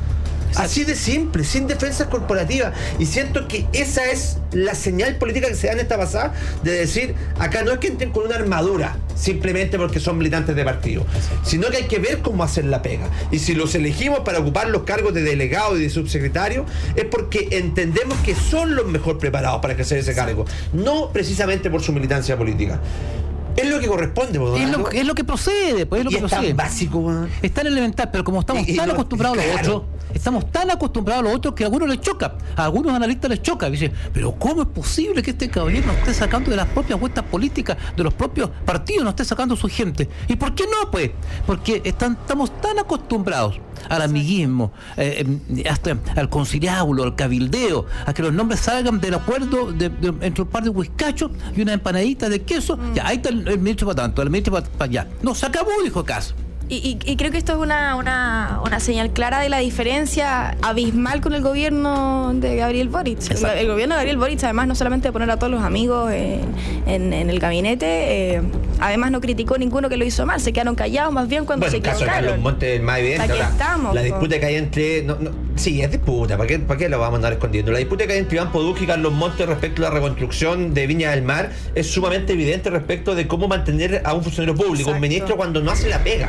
Así de simple, sin defensas corporativas. Y siento que esa es la señal política que se da en esta pasada, de decir, acá no es que entren con una armadura simplemente porque son militantes de partido, sino que hay que ver cómo hacer la pega. Y si los elegimos para ocupar los cargos de delegado y de subsecretario, es porque entendemos que son los mejor preparados para ejercer ese cargo, no precisamente por su militancia política. Es lo que corresponde, es lo que procede, pues es lo que procede. Es tan básico, es tan elemental, pero como estamos tan acostumbrados a los otros, estamos tan acostumbrados a los otros que a algunos les choca, a algunos analistas les choca. Dicen, pero ¿cómo es posible que este caballero nos esté sacando de las propias vueltas políticas, de los propios partidos, nos esté sacando su gente? ¿Y por qué no, pues? Porque estamos tan acostumbrados al amiguismo, hasta al conciliábulo, al cabildeo, a que los nombres salgan del acuerdo entre un par de whiskachos y una empanadita de queso. Ya, ahí está el ministro para tanto, el ministro para allá. No, se acabó, dijo Caso. Y creo que esto es una señal clara de la diferencia abismal con el gobierno de Gabriel Boric. El gobierno de Gabriel Boric, además, no solamente de poner a todos los amigos en el gabinete, además no criticó ninguno que lo hizo mal, se quedaron callados más bien cuando se equivocaron. El caso de Carlos Montes es más evidente. Aquí estamos, la disputa que hay entre... sí, es disputa, ¿para qué lo vamos a andar escondiendo? La disputa que hay entre Iván Poduk y Carlos Montes respecto a la reconstrucción de Viña del Mar es sumamente evidente respecto de cómo mantener a un funcionario público, Exacto. Un ministro cuando no hace la pega.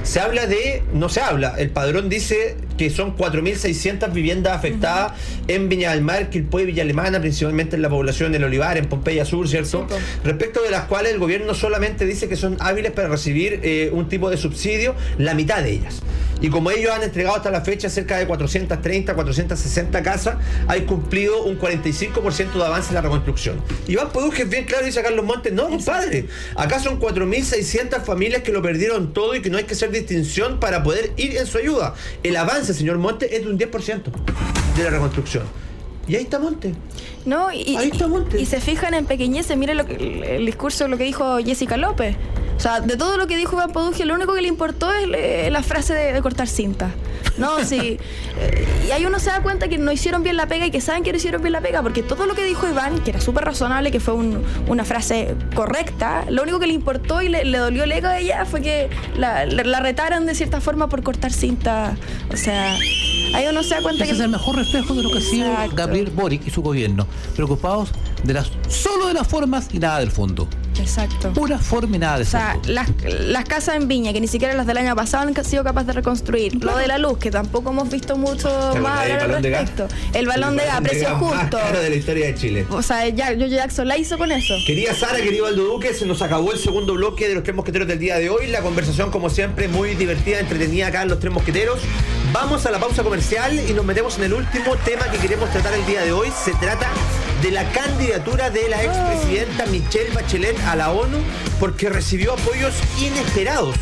No se habla. El padrón dice que son 4.600 viviendas afectadas en Viña del Mar, Quilpué y Villa Alemana, principalmente en la población del Olivar, en Pompeya Sur, ¿cierto? Sí, respecto de las cuales el gobierno solamente dice que son hábiles para recibir un tipo de subsidio, la mitad de ellas. Y como ellos han entregado hasta la fecha cerca de 430, 460 casas, hay cumplido un 45% de avance en la reconstrucción. Iván Poduk es bien claro, dice a Carlos Montes, no, compadre, acá son 4.600 familias que lo perdieron todo y que no hay que hacer distinción para poder ir en su ayuda. El avance, señor Montes, es de un 10% de la reconstrucción. Y ahí está Montes. No, y se fijan en pequeñeces. Miren el discurso, lo que dijo Jessica López. O sea, de todo lo que dijo Iván Poduk, lo único que le importó es la frase de cortar cinta. No, sí. Y ahí uno se da cuenta que no hicieron bien la pega y que saben que no hicieron bien la pega, porque todo lo que dijo Iván, que era súper razonable, que fue una frase correcta, lo único que le importó y le dolió el ego a ella fue que la retaran de cierta forma por cortar cinta. O sea, ahí uno se da cuenta ese es el mejor reflejo de lo que ha sido Gabriel Boric y su gobierno, preocupados solo de las formas y nada del fondo. Exacto. Pura forma y nada de fondo. O sea, las casas en Viña, que ni siquiera las del año pasado han sido capaces de reconstruir. Claro. Lo de la luz, que tampoco hemos visto mucho más al respecto. El balón de gas, precio justo. Más caro de la historia de Chile. O sea, Giorgio Jackson la hizo con eso. Querida Sara, querido Aldo Duque, se nos acabó el segundo bloque de los Tres Mosqueteros del día de hoy. La conversación, como siempre, muy divertida, entretenida acá en los Tres Mosqueteros. Vamos a la pausa comercial y nos metemos en el último tema que queremos tratar el día de hoy. Se trata de la candidatura de la expresidenta Michelle Bachelet a la ONU, porque recibió apoyos inesperados.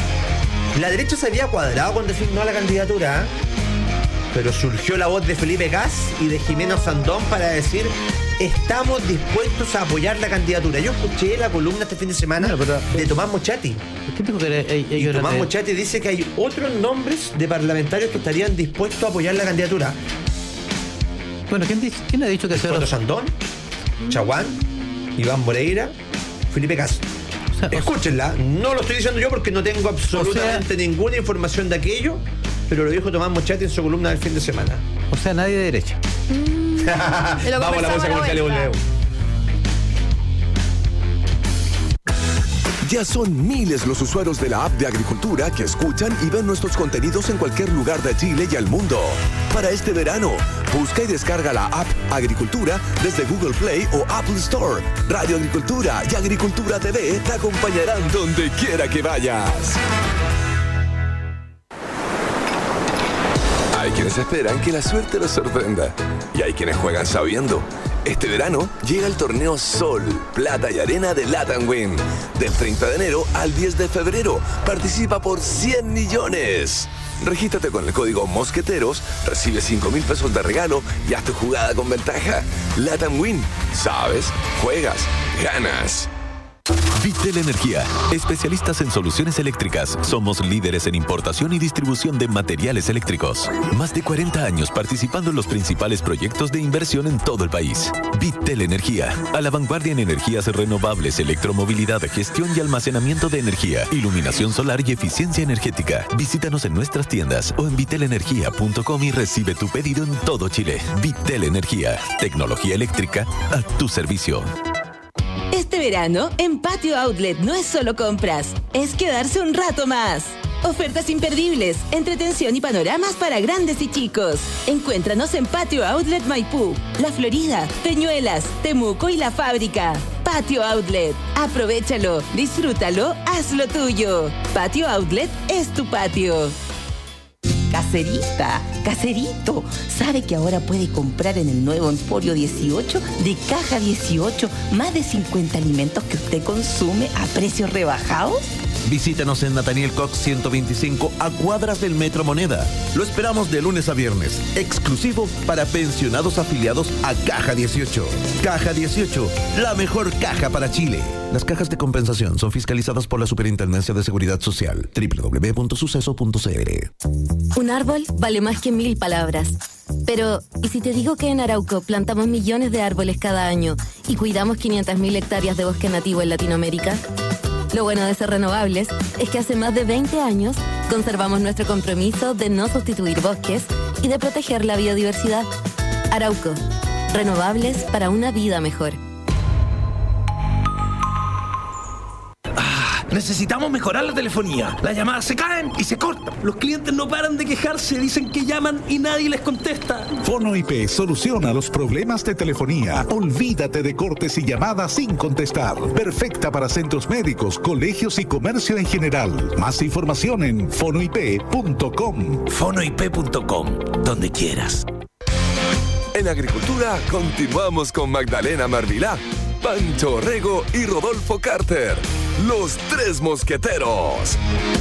La derecha se había cuadrado con decir no a la candidatura, pero surgió la voz de Felipe Gas y de Jimena Sandón para decir: estamos dispuestos a apoyar la candidatura. Yo escuché la columna este fin de semana de Tomás Mochati. ¿Qué dijo que y Tomás Mochati dice que hay otros nombres de parlamentarios que estarían dispuestos a apoyar la candidatura. Bueno, ¿quién ha dicho que sea? Sandón, Chaguán, Iván Moreira, Felipe Gas. Escúchenla, no lo estoy diciendo yo porque no tengo absolutamente ninguna información de aquello, pero lo dijo Tomás Mochati en su columna del fin de semana. O sea, nadie de derecha. Vamos a la bolsa comercial y volvemos. Ya son miles los usuarios de la app de Agricultura que escuchan y ven nuestros contenidos en cualquier lugar de Chile y el mundo. Para este verano, busca y descarga la app Agricultura desde Google Play o Apple Store. Radio Agricultura y Agricultura TV te acompañarán donde quiera que vayas. Hay quienes esperan que la suerte los sorprenda y hay quienes juegan sabiendo. Este verano llega el torneo Sol, Plata y Arena de Latam Win. Del 30 de enero al 10 de febrero. Participa por 100 millones. Regístrate con el código Mosqueteros, recibe 5.000 pesos de regalo y haz tu jugada con ventaja. Latam Win. Sabes, juegas, ganas. Vitel Energía, especialistas en soluciones eléctricas. Somos líderes en importación y distribución de materiales eléctricos. Más de 40 años participando en los principales proyectos de inversión en todo el país. Vitel Energía, a la vanguardia en energías renovables, electromovilidad, gestión y almacenamiento de energía, iluminación solar y eficiencia energética. Visítanos en nuestras tiendas o en vitelenergia.com y recibe tu pedido en todo Chile. Vitel Energía, tecnología eléctrica a tu servicio. Este verano, en Patio Outlet no es solo compras, es quedarse un rato más. Ofertas imperdibles, entretención y panoramas para grandes y chicos. Encuéntranos en Patio Outlet Maipú, La Florida, Peñuelas, Temuco y La Fábrica. Patio Outlet. Aprovechalo, disfrútalo, hazlo tuyo. Patio Outlet es tu patio. caserita, caserito. ¿Sabe que ahora puede comprar en el nuevo Emporio 18 de Caja 18 más de 50 alimentos que usted consume a precios rebajados? Visítanos en Nathaniel Cox 125 a cuadras del Metro Moneda. Lo esperamos de lunes a viernes, exclusivo para pensionados afiliados a Caja 18. Caja 18, la mejor caja para Chile. Las cajas de compensación son fiscalizadas por la Superintendencia de Seguridad Social. www.suceso.cl. Un árbol vale más que 1000 palabras. Pero, ¿y si te digo que en Arauco plantamos millones de árboles cada año y cuidamos 500.000 hectáreas de bosque nativo en Latinoamérica? Lo bueno de ser renovables es que hace más de 20 años conservamos nuestro compromiso de no sustituir bosques y de proteger la biodiversidad. Arauco, renovables para una vida mejor. Necesitamos mejorar la telefonía. Las llamadas se caen y se cortan. Los clientes no paran de quejarse, dicen que llaman y nadie les contesta. Fono IP soluciona los problemas de telefonía. Olvídate de cortes y llamadas sin contestar. Perfecta para centros médicos, colegios y comercio en general. Más información en fonoip.com. Fonoip.com, donde quieras. En Agricultura continuamos con Magdalena Mervilá, Pancho Orrego y Rodolfo Carter. Los Tres Mosqueteros.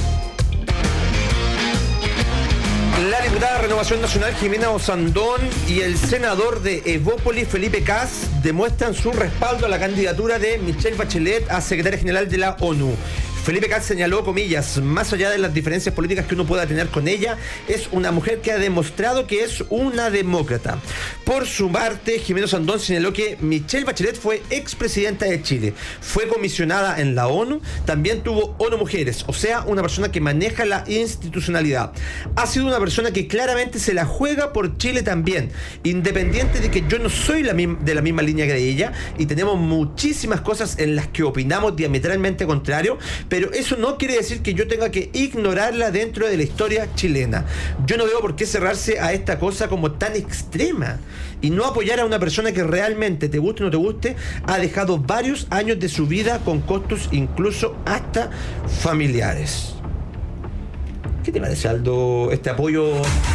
La diputada de Renovación Nacional, Jimena Osandón, y el senador de Evópolis, Felipe Cas, demuestran su respaldo a la candidatura de Michelle Bachelet a secretaria general de la ONU. Felipe Cas señaló, comillas, más allá de las diferencias políticas que uno pueda tener con ella, es una mujer que ha demostrado que es una demócrata. Por su parte, Jimena Osandón señaló que Michelle Bachelet fue expresidenta de Chile, fue comisionada en la ONU, también tuvo ONU Mujeres, o sea, una persona que maneja la institucionalidad. Ha sido una persona que claramente se la juega por Chile también, independiente de que yo no soy de la misma línea que ella, y tenemos muchísimas cosas en las que opinamos diametralmente contrario, pero eso no quiere decir que yo tenga que ignorarla dentro de la historia chilena. Yo no veo por qué cerrarse a esta cosa como tan extrema y no apoyar a una persona que realmente, te guste o no te guste, ha dejado varios años de su vida con costos incluso hasta familiares. ¿Qué te parece, Aldo, este apoyo?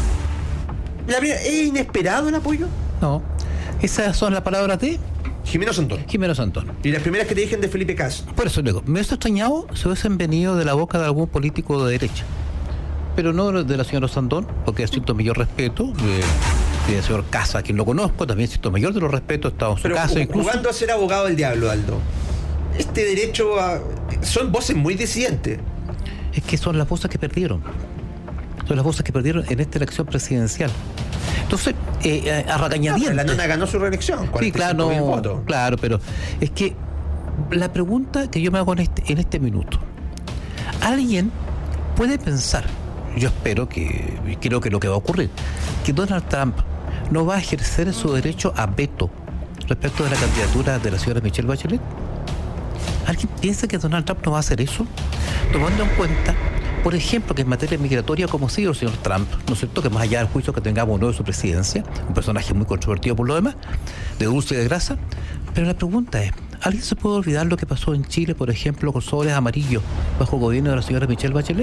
¿Es inesperado el apoyo? No, esas son las palabras de Jimena Osandón. Jimena Osandón. Y las primeras que te dije de Felipe Cas. Por eso digo, me hubiese extrañado si hubiesen venido de la boca de algún político de derecha, pero no de la señora Osandón, porque siento mayor respeto. Del señor Casa, a quien lo conozco, también siento mayor de los respetos, estado en su casa incluso. Jugando a ser abogado del diablo, Aldo. Este derecho son voces muy disidentes. Es que son las voces que perdieron. Son las voces que perdieron en esta elección presidencial. Entonces, a regañadientes. La nona ganó su reelección. Sí, claro, votos. Claro, pero es que la pregunta que yo me hago en este minuto, ¿alguien puede pensar, yo espero que, creo que lo que va a ocurrir, que Donald Trump no va a ejercer su derecho a veto respecto de la candidatura de la señora Michelle Bachelet? ¿Alguien piensa que Donald Trump no va a hacer eso? Tomando en cuenta, por ejemplo, que en materia migratoria, como sigue el señor Trump, ¿no es cierto?, que más allá del juicio que tengamos o no de su presidencia, un personaje muy controvertido por lo demás, de dulce y de grasa, pero la pregunta es, ¿alguien se puede olvidar lo que pasó en Chile, por ejemplo, con sobres amarillos bajo el gobierno de la señora Michelle Bachelet?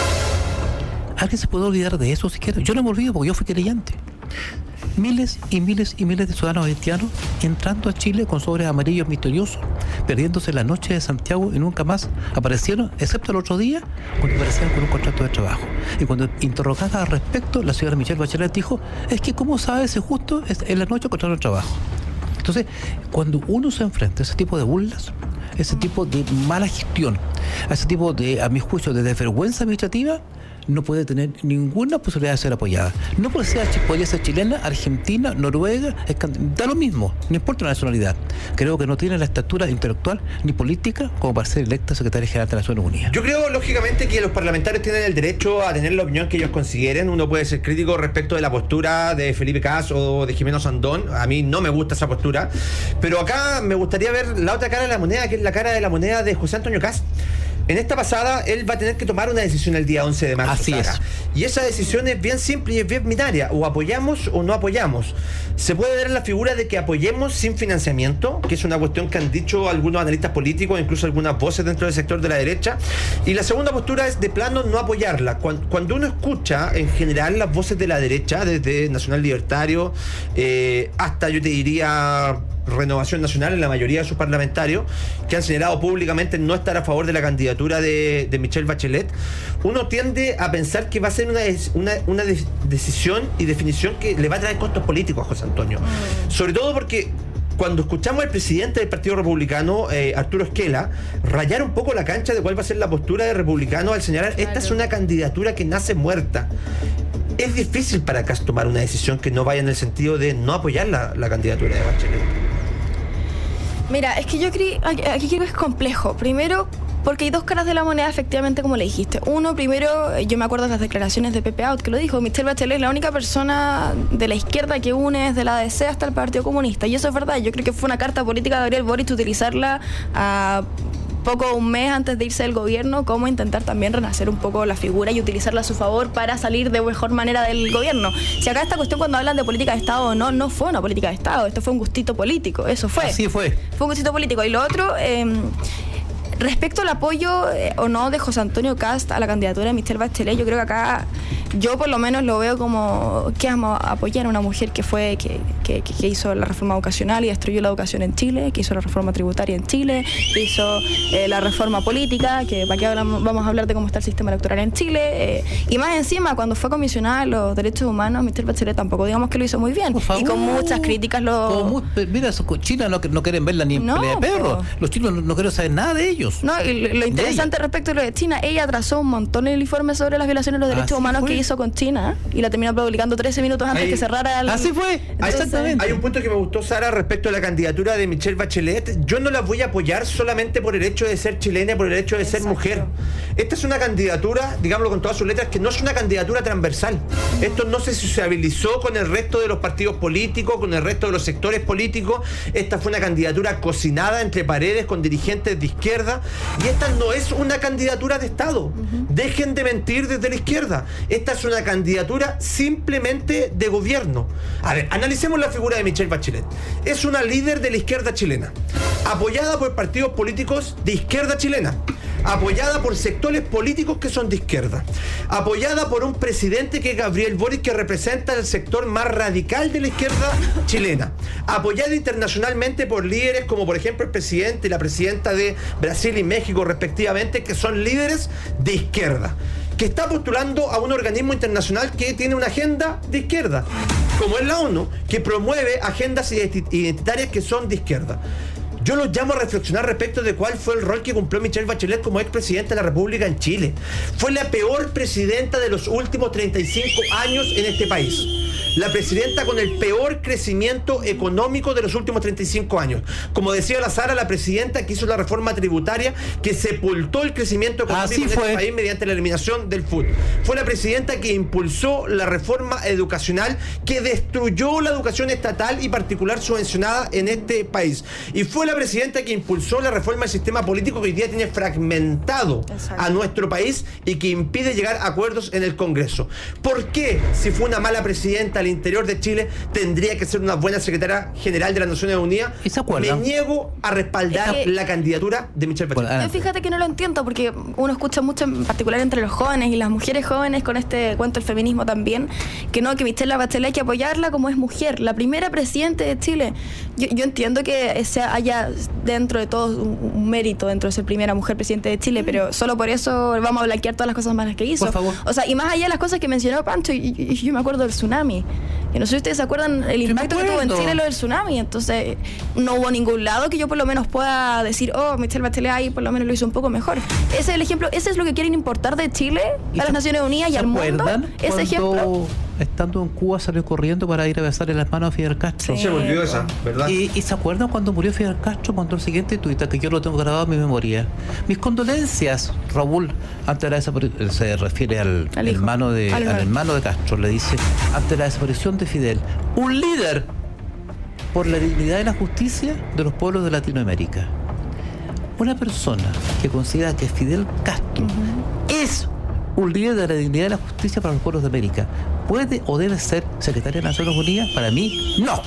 ¿Alguien se puede olvidar de eso siquiera? Yo no me olvido porque yo fui creyente. Miles y miles y miles de ciudadanos haitianos entrando a Chile con sobres amarillos misteriosos, perdiéndose la noche de Santiago y nunca más aparecieron, excepto el otro día, cuando aparecieron con un contrato de trabajo. Y cuando interrogada al respecto, la señora Michelle Bachelet dijo, es que ¿cómo sabe si justo es en la noche contrato de trabajo? Entonces, cuando uno se enfrenta a ese tipo de burlas, ese tipo de mala gestión, a ese tipo de, a mi juicio, de desvergüenza administrativa, no puede tener ninguna posibilidad de ser apoyada. No podría ser chilena, argentina, noruega, da lo mismo, no importa la nacionalidad. Creo que no tiene la estatura intelectual ni política como para ser electa secretaria general de Naciones Unidas. Yo creo, lógicamente, que los parlamentarios tienen el derecho a tener la opinión que ellos consideren. Uno puede ser crítico respecto de la postura de Felipe Cas o de Jimena Osandón. A mí no me gusta esa postura. Pero acá me gustaría ver la otra cara de la moneda, que es la cara de la moneda de José Antonio Cas. En esta pasada, él va a tener que tomar una decisión el día 11 de marzo. Así es. Y esa decisión es bien simple y es bien binaria. O apoyamos o no apoyamos. Se puede dar la figura de que apoyemos sin financiamiento, que es una cuestión que han dicho algunos analistas políticos, incluso algunas voces dentro del sector de la derecha. Y la segunda postura es de plano no apoyarla. Cuando uno escucha en general las voces de la derecha, desde Nacional Libertario hasta, yo te diría, Renovación Nacional, en la mayoría de sus parlamentarios, que han señalado públicamente no estar a favor de la candidatura de Michelle Bachelet, uno tiende a pensar que va a ser una decisión y definición que le va a traer costos políticos a José Antonio. Sobre todo porque cuando escuchamos al presidente del Partido Republicano, Arturo Esquela, rayar un poco la cancha de cuál va a ser la postura de Republicano al señalar, esta es una candidatura que nace muerta. Es difícil para Kast tomar una decisión que no vaya en el sentido de no apoyar la candidatura de Bachelet. Mira, es que yo creo aquí creo que es complejo. Primero, porque hay dos caras de la moneda, efectivamente, como le dijiste. Uno, primero, yo me acuerdo de las declaraciones de Pepe Out, que lo dijo, Michelle Bachelet es la única persona de la izquierda que une desde la ADC hasta el Partido Comunista. Y eso es verdad. Yo creo que fue una carta política de Gabriel Boric utilizarla a un mes antes de irse del gobierno, como intentar también renacer un poco la figura y utilizarla a su favor para salir de mejor manera del gobierno. Si acá esta cuestión, cuando hablan de política de Estado o no, no fue una política de Estado, esto fue un gustito político, eso fue. Así fue. Fue un gustito político. Y lo otro, respecto al apoyo o no de José Antonio Kast a la candidatura de Michelle Bachelet, yo creo que acá, yo por lo menos lo veo como que vamos a apoyar a una mujer que hizo la reforma educacional y destruyó la educación en Chile, que hizo la reforma tributaria en Chile, que hizo la reforma política, que para qué vamos a hablar de cómo está el sistema electoral en Chile, y más encima, cuando fue comisionada a los derechos humanos, Michelle Bachelet tampoco digamos que lo hizo muy bien, y con muchas críticas mira, China no quieren verla ni en pelea de perro, los chinos no quieren saber nada de ellos. No, y lo interesante respecto a lo de China, ella atrasó un montón el informe sobre las violaciones de los derechos humanos que hizo con China, y la terminó publicando 13 minutos antes que cerrara el... Así fue. Hay un punto que me gustó, Sara, respecto a la candidatura de Michelle Bachelet. Yo no la voy a apoyar solamente por el hecho de ser chilena, por el hecho de ser mujer. Esta es una candidatura, digámoslo con todas sus letras, que no es una candidatura transversal. Esto no se sociabilizó con el resto de los partidos políticos, con el resto de los sectores políticos. Esta fue una candidatura cocinada entre paredes con dirigentes de izquierda, y esta no es una candidatura de Estado. Dejen de mentir desde la izquierda. Esta es una candidatura simplemente de gobierno. A ver, analicemos la figura de Michelle Bachelet. Es una líder de la izquierda chilena, apoyada por partidos políticos de izquierda chilena, apoyada por sectores políticos que son de izquierda, apoyada por un presidente que es Gabriel Boric, que representa el sector más radical de la izquierda chilena, apoyada internacionalmente por líderes como por ejemplo el presidente y la presidenta de Brasil y México respectivamente, que son líderes de izquierda, que está postulando a un organismo internacional que tiene una agenda de izquierda, como es la ONU, que promueve agendas identitarias que son de izquierda. Yo los llamo a reflexionar respecto de cuál fue el rol que cumplió Michelle Bachelet como expresidenta de la República en Chile. Fue la peor presidenta de los últimos 35 años en este país. La presidenta con el peor crecimiento económico de los últimos 35 años. Como decía la Sara, la presidenta que hizo la reforma tributaria que sepultó el crecimiento económico en este país mediante la eliminación del FUT. Fue la presidenta que impulsó la reforma educacional que destruyó la educación estatal y particular subvencionada en este país. Y fue la presidenta que impulsó la reforma del sistema político que hoy día tiene fragmentado a nuestro país y que impide llegar a acuerdos en el Congreso. ¿Por qué, si fue una mala presidenta al interior de Chile, tendría que ser una buena secretaria general de las Naciones Unidas? Me niego a respaldar la candidatura de Michelle Bachelet. Fíjate que no lo entiendo, porque uno escucha mucho, en particular entre los jóvenes y las mujeres jóvenes, con este cuento del feminismo también, que Michelle Bachelet hay que apoyarla como es mujer, la primera presidenta de Chile. Yo entiendo que haya dentro de todo un mérito dentro de ser primera mujer presidente de Chile, pero solo por eso vamos a blanquear todas las cosas malas que hizo. Por favor. O sea, y más allá de las cosas que mencionó Pancho, y yo me acuerdo del tsunami. Y no sé si ustedes se acuerdan el impacto que tuvo en Chile lo del tsunami. Entonces, no hubo ningún lado que yo por lo menos pueda decir, Michelle Bachelet ahí por lo menos lo hizo un poco mejor. Ese es el ejemplo, ese es lo que quieren importar de Chile a las Naciones Unidas y al mundo. Ese ejemplo. Estando en Cuba salió corriendo para ir a besarle las manos a Fidel Castro. Se volvió esa, ¿verdad? Y se acuerdan cuando murió Fidel Castro, cuando el siguiente tuita, que yo lo tengo grabado en mi memoria: mis condolencias, Raúl, ante la desaparición, se refiere al hermano de Castro, le dice, ante la desaparición de Fidel, un líder por la dignidad y la justicia de los pueblos de Latinoamérica. una persona que considera que Fidel Castro es un líder de la dignidad y la justicia para los pueblos de América, ¿puede o debe ser secretaria de Naciones Unidas? Para mí, no.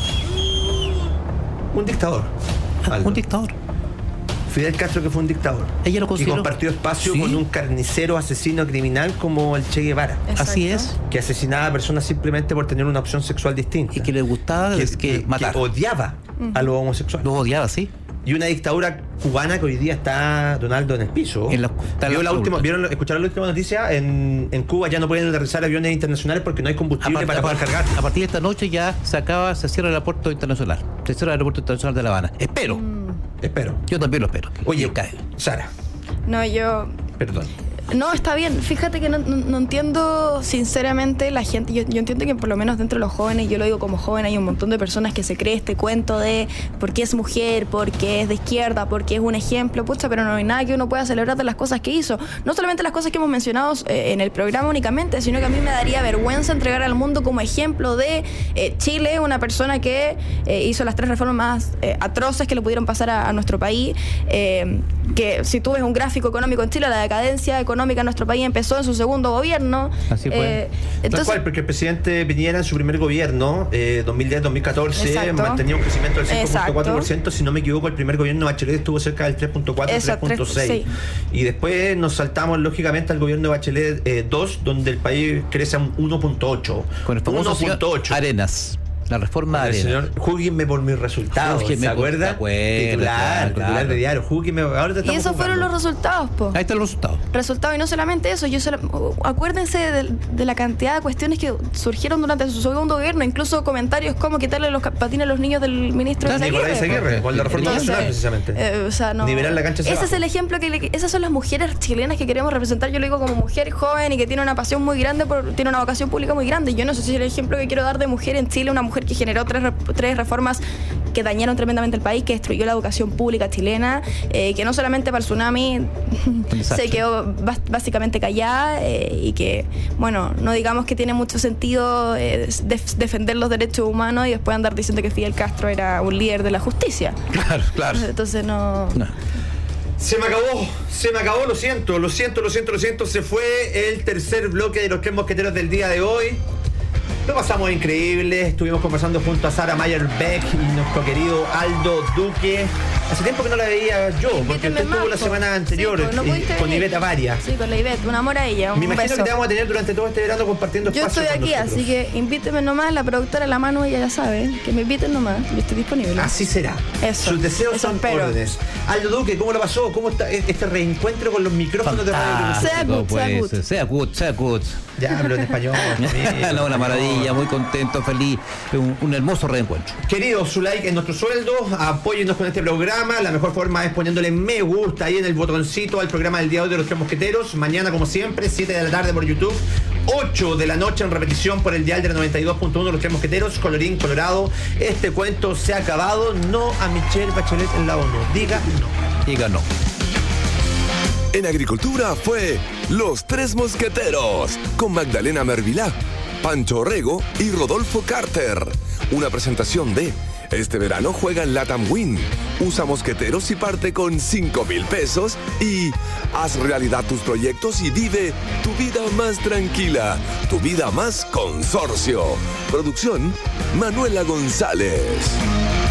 Un dictador. Un dictador. Fidel Castro, que fue un dictador. Ella lo consideró. Y compartió espacio con un carnicero asesino criminal como el Che Guevara. Exacto. Así es. Que asesinaba a personas simplemente por tener una opción sexual distinta. Y que le gustaba matar. Que odiaba a los homosexuales. Los odiaba, sí. Y una dictadura cubana que hoy día está, Donaldo, en el piso. ¿Escucharon la última noticia? En Cuba ya no pueden aterrizar aviones internacionales porque no hay combustible para poder cargar. A partir de esta noche ya se cierra el aeropuerto internacional. Se cierra el aeropuerto internacional de La Habana. Espero. Yo también lo espero. Oye, Sara. No, yo... Perdón. No, está bien. Fíjate que no entiendo sinceramente la gente. Yo entiendo que por lo menos dentro de los jóvenes, yo lo digo como joven, hay un montón de personas que se cree este cuento de porque es mujer, porque es de izquierda, porque es un ejemplo, pucha, pero no hay nada que uno pueda celebrar de las cosas que hizo. No solamente las cosas que hemos mencionado en el programa únicamente, sino que a mí me daría vergüenza entregar al mundo como ejemplo de Chile, una persona que hizo las 3 reformas más atroces que le pudieron pasar a nuestro país, que si tú ves un gráfico económico en Chile, la decadencia económica en nuestro país empezó en su segundo gobierno. Así fue. Tal cual, porque el presidente Piñera en su primer gobierno, 2010-2014, mantenía un crecimiento del 5.4%. Si no me equivoco, el primer gobierno de Bachelet estuvo cerca del 3.4-3.6. Sí. Y después nos saltamos lógicamente al gobierno de Bachelet 2, donde el país crece a un 1.8. Con el famoso 1.8. Arenas. La reforma de Arenas. Señor, júguenme por mis resultados. ¿Se acuerda? Titular de diario. Y esos fueron los resultados, po. Ahí están los resultados. Resultados, y no solamente eso. Acuérdense de la cantidad de cuestiones que surgieron durante su segundo gobierno. Incluso comentarios como quitarle los patines a los niños del ministro de Izaguirre. Con la reforma nacional, precisamente. Nivelar la cancha. Ese es el ejemplo esas son las mujeres chilenas que queremos representar. Yo lo digo como mujer joven y que tiene una pasión muy grande, tiene una vocación pública muy grande. Yo no sé si es el ejemplo que quiero dar de mujer en Chile, una mujer que generó tres reformas que dañaron tremendamente el país, que destruyó la educación pública chilena, que no solamente para el tsunami se quedó básicamente callada, y que, bueno, no digamos que tiene mucho sentido defender los derechos humanos y después andar diciendo que Fidel Castro era un líder de la justicia. Claro. Entonces no. Se me acabó, lo siento. Se fue el tercer bloque de los 3 mosqueteros del día de hoy. Lo pasamos increíble, estuvimos conversando junto a Sara Mayer-Beck y nuestro querido Aldo Duque. Hace tiempo que no la veía yo, porque usted estuvo la semana anterior con Ivette Avaria. Sí, con la Ivette, un amor a ella. Me imagino que te vamos a tener durante todo este verano compartiendo espacio. Yo estoy aquí, así que invíteme nomás, la productora La Manu, ella ya sabe, que me inviten nomás, yo estoy disponible. Así será. Eso. Sus deseos son órdenes. Aldo Duque, ¿cómo lo pasó? ¿Cómo está este reencuentro con los micrófonos de radio? Sea good. Ya hablo en español. No, una maravilla, muy contento, feliz, un hermoso reencuentro. Queridos, su like es nuestro sueldo, apóyennos con este programa. La mejor forma es poniéndole me gusta ahí en el botoncito al programa del día de hoy de los 3 mosqueteros. Mañana, como siempre, 7 de la tarde por YouTube, 8 de la noche en repetición por el dial del 92.1 de los 3 mosqueteros. Colorín colorado, este cuento se ha acabado. No a Michelle Bachelet en la ONU. Diga no. En Agricultura fue Los 3 Mosqueteros, con Magdalena Mervilá, Pancho Orrego y Rodolfo Carter. Una presentación de este verano juega en LATAM Win. Usa mosqueteros y parte con 5,000 pesos. Y haz realidad tus proyectos y vive tu vida más tranquila, tu vida más consorcio. Producción, Manuela González.